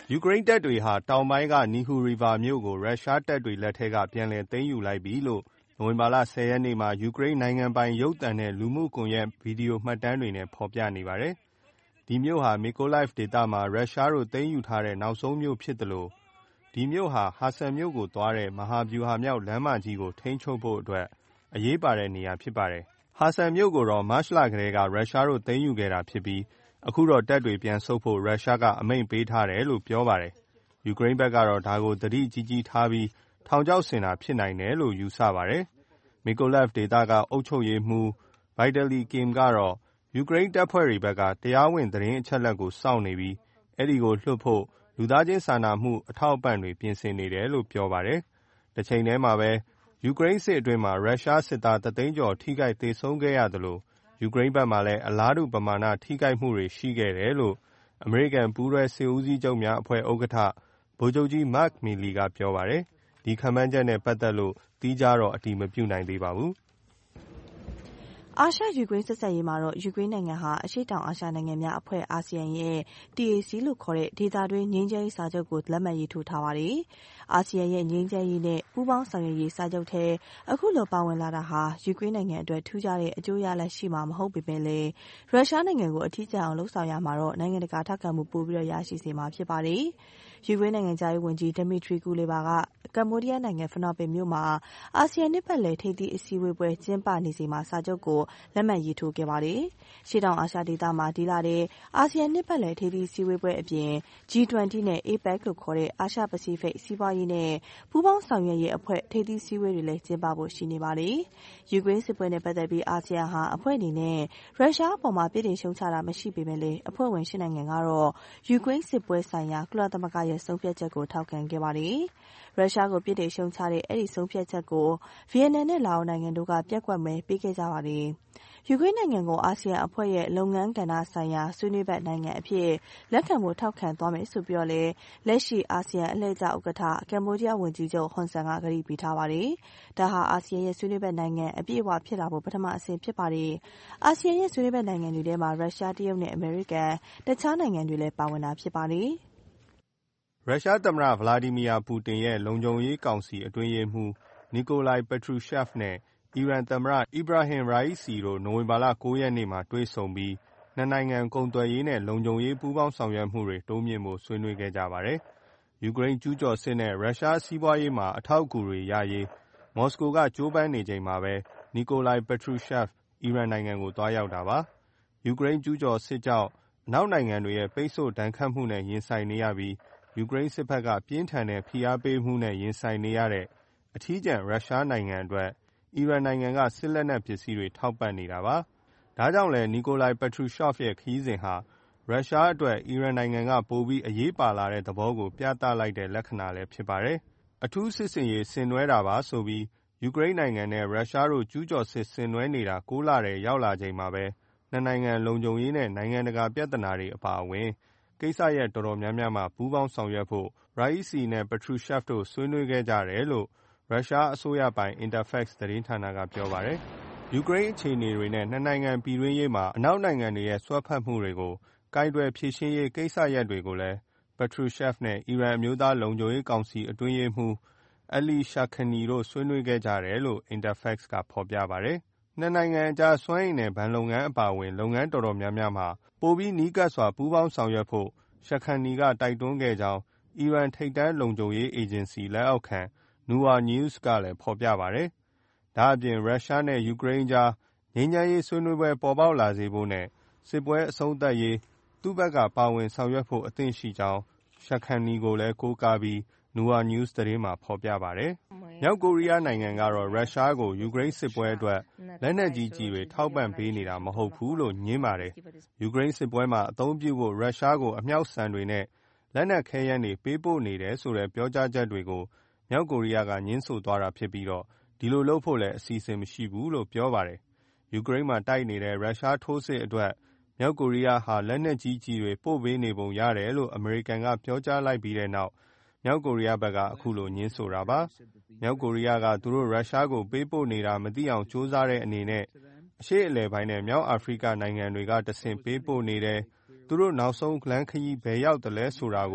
ယူကရိန်းတပ်တွေဟာတောင်ပိုင်းကနီဟူရီဗာမြို့ကိုရုရှားတပ်တွေလက်ထဲကပြန်လည်သိမ်းယူလိုက်ပြီလို့နိုဝင်ဘာလဆယ်ရက်နေ့မှာယူကရိန်းနိုင်ငံပိုင်ရုပ်သံနဲ့လူမှုကွန်ရက်ဗီဒီယိုမှတ်တမ်းတွေနဲ့ဖော်ပြနေပါတယ်။ဒီမြို့ဟာမီကိုလိုက်ဖ်ဒေသမှာရုရှားတို့သိမ်းယူထားတဲ့နောက်ဆုံးမြို့ဖြစ်တယ်လို့ဒီမြို့ဟာဟာဆန်မြို့ကိုသွားတဲ့မဟာဗျူဟာမြောက်လမ်းမကြီးကိုထိန်းချုပ်ဖို့အတွက်အရေးပါတဲ့နေရာဖြစ်ပါတယ်။ဟာဆန်မြို့ကိုတော့မတ်လကတည်းကရုရှားတို့သိမ်းယူခဲ့တာဖြစ်ပြီးအခုတော့တပ်တွေပြန်ဆုတ်ဖို့ရုရှားကအမိန့်ပေးထားတယ်လို့ပြောပါတယ်။ယူကရိန်းဘက်ကတော့ဒါကိုသတိကြီးကြီးထားပြီးထောင်ချောက်ဆင်တာဖြစ်နိုင်တယ်လို့ယူဆပါတယ်။မီကိုလက်ဖ်ဒေသကအုပ်ချုပ်ရေးမှူးဗိုက်တလီကင်ကတော့ယူကရိန်းတပ်ဖွဲ့တွေဘက်ကတရားဝင်သတင်းအချက်အလက်ကိုစောင့်နေပြီးအဲ့ဒီကိုလွှတ်ဖို့လူသားချင်းစာနာမှုအထောက်အပံ့တွေပြင်ဆင်နေတယ်လို့ပြောပါတယ်။တစ်ချိန်တည်းမှာပဲယူကရိန်းစစ်အတွင်းမှာရုရှားစစ်သားတသိန်းကျော်ထိခိုက်သေဆုံးခဲ့ရတယ်လို့ယူကရိန်းဘက်မှာလည်းအလားတူပမာဏထိခိုက်မှုတွေရှိခဲ့တယ်လို့အမေရိကန်ပူးတွဲစစ်ဦးစီးချုပ်များအဖွဲ့ဥက္ကဋ္ဌဗိုလ်ချုပ်ကြီးမတ်မီလီကပြောပါတယ်။ဒီခန့်မှန်းချက်နဲ့ပတ်သက်လို့သီးခြားတော့အတည်မပြုနိုင်သေးပါဘူး။အာရှယူကရိန်းဆက်ဆံရေးမှာတော့ယူကရိန်းနိုင်ငံဟာအရှေ့တောင်အာရှနိုင်ငံများအဖွဲ့အာဆီယံရဲ့ တီ အေ စီ လို့ခေါ်တဲ့ဒေသတွင်းငြိမ်းချမ်းရေးစာချုပ်ကိုလက်မှတ်ရေးထိုးထားပါတယ်။အာဆီယံရဲ့ငြိမ်းချမ်းရေးနဲ့ပူးပေါင်းဆောင်ရွက်ရေးစာချုပ်ထဲအခုလိုပါဝင်လာတာဟာယူကရိန်းနိုင်ငံအတွက်ထူးခြားတဲ့အကျိုးရလဒ်ရှိမှာမဟုတ်ပေမဲ့လည်းရုရှားနိုင်ငံကိုအထီးကျန်အောင်လှုပ်ဆောင်ရမှာတော့နိုင်ငံတကာထောက်ခံမှုပိုပြီးရရှိစေမှာဖြစ်ပါတယ်။ယူကရိန်းနိုင်ငံသားရေးဝန်ကြီးဒမီထရီကူလေဘာကကမ္ဘောဒီးယားနိုင်ငံဖနွမ်ပင်မြို့မှာအာဆီယံနှစ်ပတ်လည်ထိပ်သီးအစည်းအဝေးပွဲကျင်းပနေချိန်မှာစာချုပ်ကိုလက်မှတ်ရေးထိုးခဲ့ပါတယ်။ရှေ့တောင်အာရှဒေသမှာဒီလထဲအာဆီယံနှစ်ပတ်လည်ထိပ်သီးအစည်းအဝေးပွဲအပြင် ဂျီ ၂၀ နဲ့ အေပက် လို့ခေါ်တဲ့အာရှပစိဖိတ်စီးပွားရေးနဲ့ပူးပေါင်းဆောင်ရွက်ရေးအဖွဲ့ထိပ်သီးအစည်းအဝေးတွေလည်းကျင်းပဖို့ရှိနေပါတယ်။ယူကရိန်းစစ်ပွဲနဲ့ပတ်သက်ပြီးအာဆီယံဟာအဖွဲ့အနေနဲ့ရုရှားအပေါ်မှာပြစ်တင်ရှုံချတာမရှိပေမဲ့လည်းအဖွဲ့ဝင်ရှစ်နိုင်ငံကတော့ယူကရိန်းစစ်ပွဲဆိုင်ရာကုလသမဂ္ဂရဲ့ဆုံးဖြတ်ချက်ကိုထောက်ခံခဲ့ပါတယ်။ရုရှားကိုပြစ်တင်ရှုံချတဲ့အဲ့ဒီဆုံးဖြတ်ချက်ကိုဗီယက်နမ်နဲ့လာအိုနိုင်ငံတို့ကပြက်ကွက်မဲပေးခဲ့ကြပါတယ်။ယူကရိန်းနိုင်ငံကိုအာဆီယံအဖွဲ့ရဲ့လုပ်ငန်းကဏ္ဍဆိုင်ရာဆွေးနွေးဘက်နိုင်ငံအဖြစ်လက်ခံဖို့ထောက်ခံသွားမယ်ဆိုပြီးတော့လည်းလက်ရှိအာဆီယံအလှည့်ကျဥက္ကဋ္ဌကမ္ဘောဒီးယားဝန်ကြီးချုပ်ဟွန်ဆန်ကကတိပေးထားပါတယ်။ဒါဟာအာဆီယံရဲ့ဆွေးနွေးဘက်နိုင်ငံအပြည့်အဝဖြစ်လာဖို့ပထမအဆင့်ဖြစ်ပါတယ်။အာဆီယံရဲ့ဆွေးနွေးဘက်နိုင်ငံတွေထဲမှာရုရှားတရုတ်နဲ့အမေရိကန်တခြားနိုင်ငံတွေလည်းပါဝင်တာဖြစ်ပါတယ်။ရုရှားသမ္မတဗလာဒီမီယာပူတင်ရဲ့လုံခြုံရေးကောင်စီအတွင်းရေးမှူးနီကိုလိုက်ပက်ထရူရှက်ဖ်နဲ့အီရန်သမ္မတအီဘရာဟင်ရာအီစီတို့နိုဝင်ဘာလကိုးရက်နေ့မှာတွေ့ဆုံပြီးနှစ်နိုင်ငံကုန်သွယ်ရေးနဲ့လုံခြုံရေးပူးပေါင်းဆောင်ရွက်မှုတွေတိုးမြှင့်ဖို့ဆွေးနွေးခဲ့ကြပါတယ်။ယူကရိန်းကျူးကျော်စစ်နဲ့ရုရှားစီးပွားရေးမှာအထောက်အကူတွေရရေးမော်စကိုကကြိုးပမ်းနေချိန်မှာပဲနီကိုလိုက်ပက်ထရူရှက်ဖ်အီရန်နိုင်ငံကိုသွားရောက်တာပါ။ယူကရိန်းကျူးကျော်စစ်ကြောင့်အနောက်နိုင်ငံတွေရဲ့ပိတ်ဆို့ဒဏ်ခတ်မှုနဲ့ရင်ဆိုင်နေရပြီးယူကရိန်းစစ်ဘက်ကပြင်းထန်တဲ့ဖိအားပေးမှုနဲ့ရင်ဆိုင်နေရတဲ့အထီးကျန်ရုရှားနိုင်ငံအတွက်အီရန်နိုင်ငံကစစ်လက်နက်ပစ္စည်းတွေထောက်ပံ့နေတာပါ။ဒါကြောင့်လည်းနီကိုလိုက်ပက်ထရူရှော့ဖ်ရဲ့ခရီးစဉ်ဟာရုရှားအတွက်အီရန်နိုင်ငံကပိုပြီးအရေးပါလာတဲ့သဘောကိုပြသလိုက်တဲ့လက္ခဏာလည်းဖြစ်ပါတယ်။အထူးစစ်ဆင်ရေးဆင်နွှဲတာပါဆိုပြီးယူကရိန်းနိုင်ငံနဲ့ရုရှားတို့ကျူးကျော်စစ်ဆင်နွှဲနေတာကိုးလထဲရောက်လာချိန်မှာပဲနှစ်နိုင်ငံလုံခြုံရေးနဲ့နိုင်ငံတကာပြဿနာတွေအပါအဝင်ကိစ္စရပ်တော်တော်များများမှာပူးပေါင်းဆောင်ရွက်ဖို့ရာအီစီနဲ့ပက်ထရူရှက်ဖ်တို့ဆွေးနွေးခဲ့ကြတယ်လို့ရုရှားအစိုးရပိုင် Interfax သတင်းဌာနကပြောပါတယ်။ယူကရိန်းအခြေအနေတွေနဲ့နှစ်နိုင်ငံပြည်တွင်းရေးမှာအနောက်နိုင်ငံတွေရဲ့စွက်ဖက်မှုတွေကိုကိုင်တွယ်ဖြေရှင်းရေးကိစ္စရပ်တွေကိုလည်းပက်ထရူရှက်ဖ်နဲ့အီရန်အမျိုးသားလုံခြုံရေးကောင်စီအတွင်းရေးမှူးအလီရှာခနီတို့ဆွေးနွေးခဲ့ကြတယ်လို့ Interfax ကဖော်ပြပါတယ်။နှစ်နိုင်ငံအကြားစွမ်းအင်နဲ့ဘဏ်လုပ်ငန်းအပါအဝင်လုပ်ငန်းတော်တော်များများမှာပိုပြီးနီးကပ်စွာပူးပေါင်းဆောင်ရွက်ဖို့ရှာခနီကတိုက်တွန်းခဲ့ကြောင်းအီရန်ထိပ်တန်းလုံခြုံရေးအေဂျင်စီလက်အောက်ခံနူဝါနျူးစ်ကလည်းဖော်ပြပါတယ်။ဒါအပြင်ရုရှားနဲ့ယူကရိန်းကြားငြိမ်းချမ်းရေးဆွေးနွေးပွဲပေါ်ပေါက်လာစေဖို့နဲ့စစ်ပွဲအဆုံးသတ်ရေးသူ့ဘက်ကပါဝင်ဆောင်ရွက်ဖို့အသင့်ရှိကြောင်းရှာခန်နီကိုလည်းကိုးကားပြီးနူဝါနျူးစ်သတင်းမှာဖော်ပြပါတယ်။မြောက်ကိုရီးယားနိုင်ငံကတော့ရုရှားကိုယူကရိန်းစစ်ပွဲအတွက်လက်နက်ကြီးကြီးတွေထောက်ပံ့ပေးနေတာမဟုတ်ဘူးလို့ငြင်းပါတယ်။ယူကရိန်းစစ်ပွဲမှာအသုံးပြုဖို့ရုရှားကိုအမြောက်ဆန်တွေနဲ့လက်နက်ခဲယမ်းတွေပေးပို့နေတယ်ဆိုတဲ့ပြောကြားချက်တွေကိုမြောက်ကိုရီးယားကငြင်းဆိုသွားတာဖြစ်ပြီးတော့ဒီလိုလုပ်ဖို့လည်းအစီအစဉ်မရှိဘူးလို့ပြောပါတယ်။ယူကရိန်းမှာတိုက်နေတဲ့ရုရှားထိုးစစ်အတွက်မြောက်ကိုရီးယားဟာလက်နက်ကြီးကြီးတွေပို့ပေးနေပုံရတယ်လို့အမေရိကန်ကပြောကြားလိုက်ပြီးတဲ့နောက်မြောက်ကိုရီးယားဘက်ကအခုလိုငြင်းဆိုတာပါ။မြောက်ကိုရီးယားကသူတို့ရုရှားကိုပေးပို့နေတာမသိအောင်စူးစမ်းတဲ့အနေနဲ့အရှေ့အလယ်ပိုင်းနဲ့မြောက်အာဖရိကနိုင်ငံတွေကတဆင့်ပေးပို့နေတယ်။သူတို့နောက်ဆုံးလမ်းခရီးဘယ်ရောက်တယ်လဲဆိုတာကို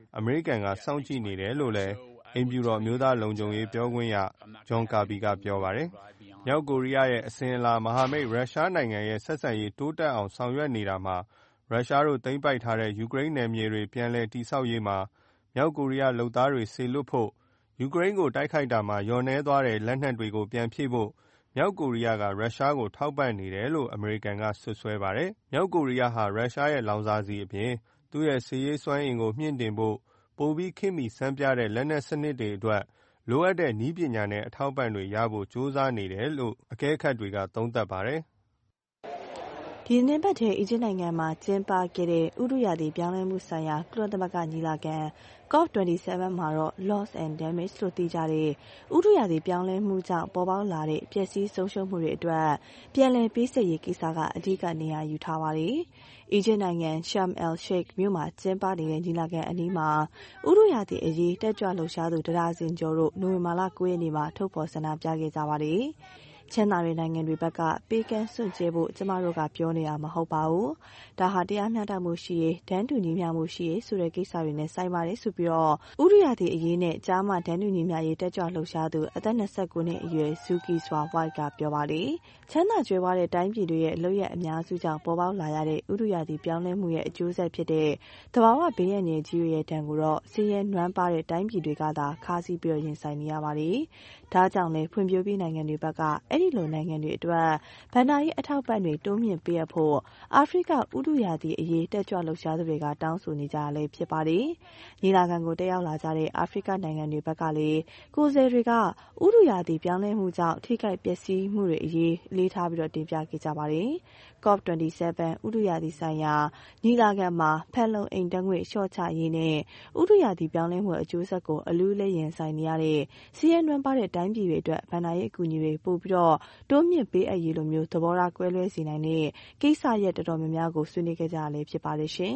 အမေရိကန်ကစောင့်ကြည့်နေတယ်လို့လည်းအိမ်ဖြူတော်အမျိုးသားလုံခြုံရေးပြောခွင့်ရဂျွန်ကာဘီကပြောပါတယ်။မြောက်ကိုရီးယားရဲ့အစဉ်အလာမဟာမိတ်ရုရှားနိုင်ငံရဲ့ဆက်ဆံရေးတိုးတက်အောင်ဆောင်ရွက်နေတာမှာရုရှားတို့သိမ်းပိုက်ထားတဲ့ယူကရိန်းနယ်မြေတွေပြန်လည်တည်ဆောက်ရေးမှာမြောက်ကိုရီးယားလုပ်သားတွေစေလွှတ်ဖို့ယူကရိန်းကိုတိုက်ခိုက်တာမှာလျော့နည်းသွားတဲ့လက်နက်တွေကိုပြန်ဖြည့်ဖို့မြောက်ကိုရီးယားကရုရှားကိုထောက်ပံ့နေတယ်လို့အမေရိကန်ကဆွဆွဲပါတယ်။မြောက်ကိုရီးယားဟာရုရှားရဲ့လောင်စာဆီအပြင်သူ့ရဲ့စစ်ရေးစွမ်းအင်ကိုမြှင့်တင်ဖို့ပိုပြီးခေတ်မီစမ်းပြတဲ့လက်နက်စနစ်တွေအတွက်လိုအပ်တဲ့နည်းပညာနဲ့အထောက်အပံ့တွေရဖို့ကြိုးစားနေတယ်လို့အကဲခတ်တွေကသုံးသပ်ပါတယ်။ဒီနေ့ပတ်ထဲအီဂျစ်နိုင်ငံမှာကျင်းပခဲ့တဲ့ဥတုရာသီပြောင်းလဲမှုဆိုင်ရာကုလသမဂ္ဂညီလာခံ COP ၂၇ မှာတော့ Loss and Damage လို့သိကြတဲ့ဥတုရာသီပြောင်းလဲမှုကြောင့်ပေါ်ပေါက်လာတဲ့ပျက်စီးဆုံးရှုံးမှုတွေအတွက်ပြန်လည်ပေးဆပ်ရေးကိစ္စကအဓိကနေရာယူထားပါတယ်။အီဂျစ်နိုင်ငံ Sharm el-Sheikh မြို့မှာကျင်းပနေတဲ့ညီလာခံအနီးမှာဥတုရာသီအရေးတက်ကြွလှုပ်ရှားသူတဒါဇင်ကျော်တို့နိုဝင်ဘာလ၉ရက်နေ့မှာထုတ်ဖော်ဆန္ဒပြခဲ့ကြပါတယ်။ချမ်းသာတဲ့နိုင်ငံတွေဘက်ကပေးကမ်းစွန့်ကြဲဖို့ကျမတို့ကပြောနေတာမဟုတ်ပါဘူး။ဒါဟာတရားမျှတမှုရှိရေးတန်းတူညီမျှမှုရှိရေးဆိုတဲ့ကိစ္စတွေနဲ့ဆိုင်ပါတယ်ဆိုပြီးတော့ဥတုရာသီအရေးနဲ့ကြားမှတန်းတူညီမျှရေးတက်ကြွလှုပ်ရှားသူအသက်၂၉နှစ်အရွယ်ဇူကီဆွာဝိုက်ကပြောပါတယ်။ချမ်းသာကြွယ်ဝတဲ့တိုင်းပြည်တွေရဲ့အလုပ်ရအများစုကြောင့်ပေါ်ပေါက်လာရတဲ့ဥတုရာသီပြောင်းလဲမှုရဲ့အကျိုးဆက်ဖြစ်တဲ့သဘာဝဘေးအန္တရာယ်ကြီးရဲ့တန်ကိုတော့စီးရဲနွမ်းပါတဲ့တိုင်းပြည်တွေကသာခါးစည်းပြီးရင်ဆိုင်နေရပါတယ်။ဒါကြောင့်လေဖွံ့ဖြိုးပြီးနိုင်ငံတွေဘက်ကအဲ့ဒီလိုနိုင်ငံတွေအတွက်ဗန်နာရေးအထောက်ပံ့တွေတိုးမြင့်ပေးဖို့အာဖရိကဥတုရာသီအရေးတက်ကြွလှုပ်ရှားသူတွေကတောင်းဆိုနေကြရလဲဖြစ်ပါတယ်။ညီလာခံကိုတက်ရောက်လာကြတဲ့အာဖရိကနိုင်ငံတွေဘက်ကလည်းကိုယ်စားတွေကဥတုရာသီပြောင်းလဲမှုကြောင့်ထိခိုက်ပျက်စီးမှုတွေအရေးအလေးထားပြီးတော့တင်ပြခဲ့ကြပါတယ်။ COP ၂၇ ဥတုရာသီဆိုင်ရာညီလာခံမှာဖန်လုံအိမ်ဓာတ်ငွေ့လျှော့ချရေးနဲ့ဥတုရာသီပြောင်းလဲမှုအကျိုးဆက်ကိုအလူးလဲရင်ဆိုင်နေရတဲ့စီးရဲနွမ်းပါတဲ့တိုင်းပြည်တွေအတွက်ဗန်နာရေးအကူအညီတွေပို့ပြီးတော့တိုးမြင့်ပေးအပ်ရေးလိုမျိုးသဘောထားကွဲလွဲစေနိုင်တဲ့ကိစ္စရပ်တော်တော်များများကိုဆွေးနွေးခဲ့ကြရလဲဖြစ်ပါတယ်ရှင်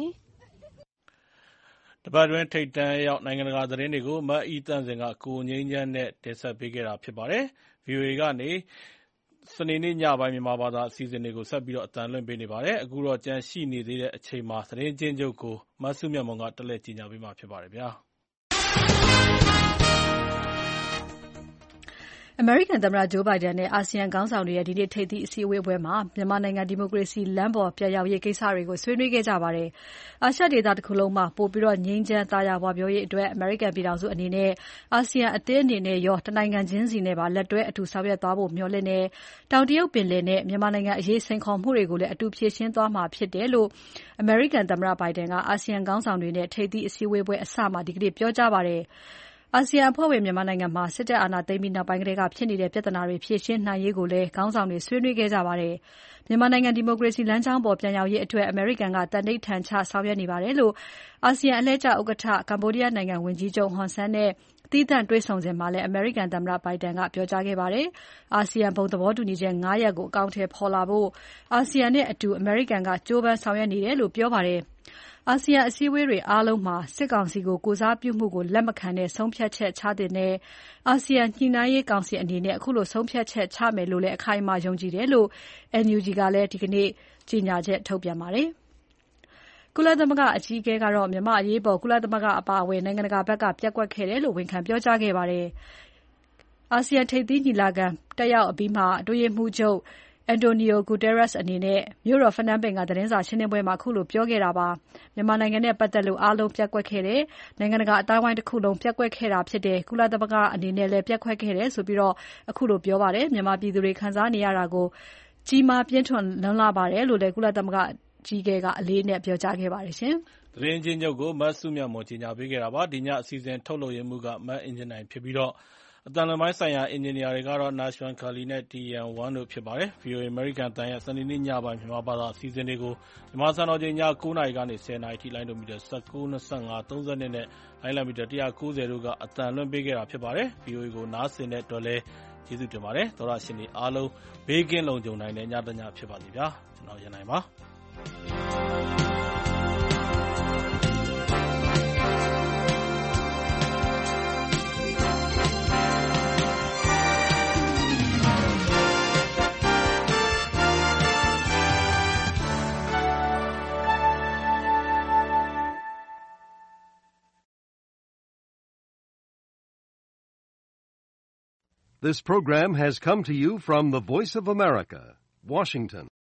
။တပတ်တွင်းထိပ်တန်းရောက်နိုင်ငံတကာသတင်းတွေကိုမအီတန့်စင်ကကိုငိမ့်ချမ်းနဲ့တင်ဆက်ပေးခဲ့တာဖြစ်ပါတယ်။ ဗွီအိုအေကနေစနေနေ့ညပိုင်းမြန်မာဘာသာအစီအစဉ်တွေကိုဆက်ပြီးတော့အသံလွှင့်ပေးနေပါတယ်။အခုတော့ကြန့်ရှိနေသေးတဲ့အချိန်မှာသတင်းချင်းချုပ်ကိုမဆုမြတ်မွန်ကတက်လက်ကြီးညာပေးမှာဖြစ်ပါတယ်ဗျာ။အမေရိကန်သမ္မတဂျိုးဘိုင်ဒန်နဲ့အာဆီယံခေါင်းဆောင်တွေရဲ့ဒီနေ့ထိပ်သီးအစည်းအဝေးပွဲမှာမြန်မာနိုင်ငံဒီမိုကရေစီလမ်းပေါ်ပြန်ရောက်ရေးကိစ္စတွေကိုဆွေးနွေးခဲ့ကြပါတယ်။အာရှဒေသတစ်ခုလုံးမှာပိုပြီးတော့ငြိမ်းချမ်းသာယာဝပြောရေးအတွက်အမေရိကန်ပြည်ထောင်စုအနေနဲ့အာဆီယံအသင်းအနေနဲ့ရောတနိုင်ငံချင်းစီနဲ့ပါလက်တွဲအတူဆောင်ရွက်သွားဖို့မျှော်လင့်နေတောင်တရုတ်ပင်လယ်နဲ့မြန်မာနိုင်ငံအရေးစိန်ခေါ်မှုတွေကိုလည်းအတူဖြေရှင်းသွားမှာဖြစ်တယ်လို့အမေရိကန်သမ္မတဘိုင်ဒန်ကအာဆီယံခေါင်းဆောင်တွေနဲ့ထိပ်သီးအစည်းအဝေးပွဲအစမှာဒီကနေ့ပြောကြားပါတယ်။အာဆီယံအဖွဲ့ဝင်မြန်မာနိုင်ငံမှာစစ်တပ်အာဏာသိမ်းပြီးနောက်ပိုင်းကတည်းကဖြစ်နေတဲ့ပြဿနာတွေဖြေရှင်းနိုင်ရေးကိုလည်းခေါင်းဆောင်တွေဆွေးနွေးခဲ့ကြပါတယ်။မြန်မာနိုင်ငံဒီမိုကရေစီလမ်းကြောင်းပေါ်ပြန်ရောက်ရေးအတွက်အမေရိကန်ကတန်ဋိဌာန်ချဆောင်ရွက်နေပါတယ်လို့အာဆီယံအလှည့်ကျဥက္ကဋ္ဌကမ္ဘောဒီးယားနိုင်ငံဝန်ကြီးချုပ်ဟွန်ဆန်နဲ့သီးသန့်တွေ့ဆုံစဉ်မှာလည်းအမေရိကန်သမ္မတဘိုင်ဒန်ကပြောကြားခဲ့ပါတယ်။အာဆီယံဘုံသဘောတူညီချက်၅ရပ်ကိုအကောင်အထည်ဖော်လာဖို့အာဆီယံနဲ့အတူအမေရိကန်ကကြိုးပမ်းဆောင်ရွက်နေတယ်လို့ပြောပါတယ်။အာဆီယံအစည်းအဝေးတွေအားလုံးမှာစစ်ကောင်စီကိုကိုစားပြုမှုကိုလက်မခံတဲ့ဆုံးဖြတ်ချက်ချတဲ့နဲ့အာဆီယံညှိနှိုင်းရေးကောင်စီအနေနဲ့အခုလိုဆုံးဖြတ်ချက်ချမယ်လို့လည်းအခိုင်အမာယုံကြည်တယ်လို့ အန်ယူဂျီ ကလည်းဒီကနေ့ကြေညာချက်ထုတ်ပြန်ပါတယ်။ကုလသမဂ္ဂအကြီးအကဲကတော့မြန်မာအရေးပေါ်ကုလသမဂ္ဂအပါအဝင်နိုင်ငံတကာဘက်ကပျက်ကွက်ခဲ့တယ်လို့ဝန်ခံပြောကြားခဲ့ပါတယ်။အာဆီယံထိပ်သီးညီလာခံတက်ရောက်အပြီးမှာအတွင်းရေးမှူးချုပ်Antonio Guterres အနေနဲ့မြို့တော်ဖနွမ်းပင်ကသတင်းစာရှင်းလင်းပွဲမှာခုလိုပြောခဲ့တာပါ။မြန်မာနိုင်ငံနဲ့ပတ်သက်လို့အားလုံးပျက်ကွက်ခဲ့တယ်။နိုင်ငံတကာအတိုင်းအဝိုင်းတစ်ခုလုံးပျက်ကွက်ခဲ့တာဖြစ်တယ်။ကုလသမဂ္ဂအနေနဲ့လည်းပျက်ကွက်ခဲ့တယ်ဆိုပြီးတော့အခုလိုပြောပါတယ်။မြန်မာပြည်သူတွေခံစားနေရတာကိုကြီးမားပြင်းထန်လွန်းလာပါတယ်လို့လည်းကုလသမဂ္ဂကြီးကဲကအလေးနဲ့ပြောကြားခဲ့ပါတယ်ရှင်။သတင်းချင်းချုပ်ကိုမဆုမြတ်မွန်ကြီးညာပေးခဲ့တာပါ။ဒီညအစီအစဉ်ထုတ်လုပ်ရမှုကမအင်ဂျင်နိုင်ဖြစ်ပြီးတော့အတန်လွန်ပိုင်းဆိုင်ရာအင်ဂျင်နီယာတွေကတော့ Nashwan Kali နဲ့ တီ အမ် ဝမ် တို့ဖြစ်ပါတယ်။ ဗွီအိုအေ အမေရိကန်အသံရဲ့စနေနေ့ညပိုင်းမြန်မာဘာသာအစီအစဉ်တွေကိုမြန်မာစံတော်ချိန်ည၉နာရီကနေ၁၀နာရီထိလိုင်းဒိုမီတာ၁၉, ၂၅, ၃၂နဲ့လိုင်းလံမီတာ၁၉၀တို့ကအသံလွှင့်ပေးခဲ့တာဖြစ်ပါတယ်။ ဗွီအိုအေကိုနားဆင်တဲ့အတွက်လည်းကျေးဇူးတင်ပါတယ်။သောတရှင်တွေအားလုံးဘေးကင်းလုံခြုံနိုင်တဲ့ညတညဖြစ်ပါစေဗျာ။ကျွန်တော်ရန်နိုင်ပါ This program has come to you from the Voice of America, Washington.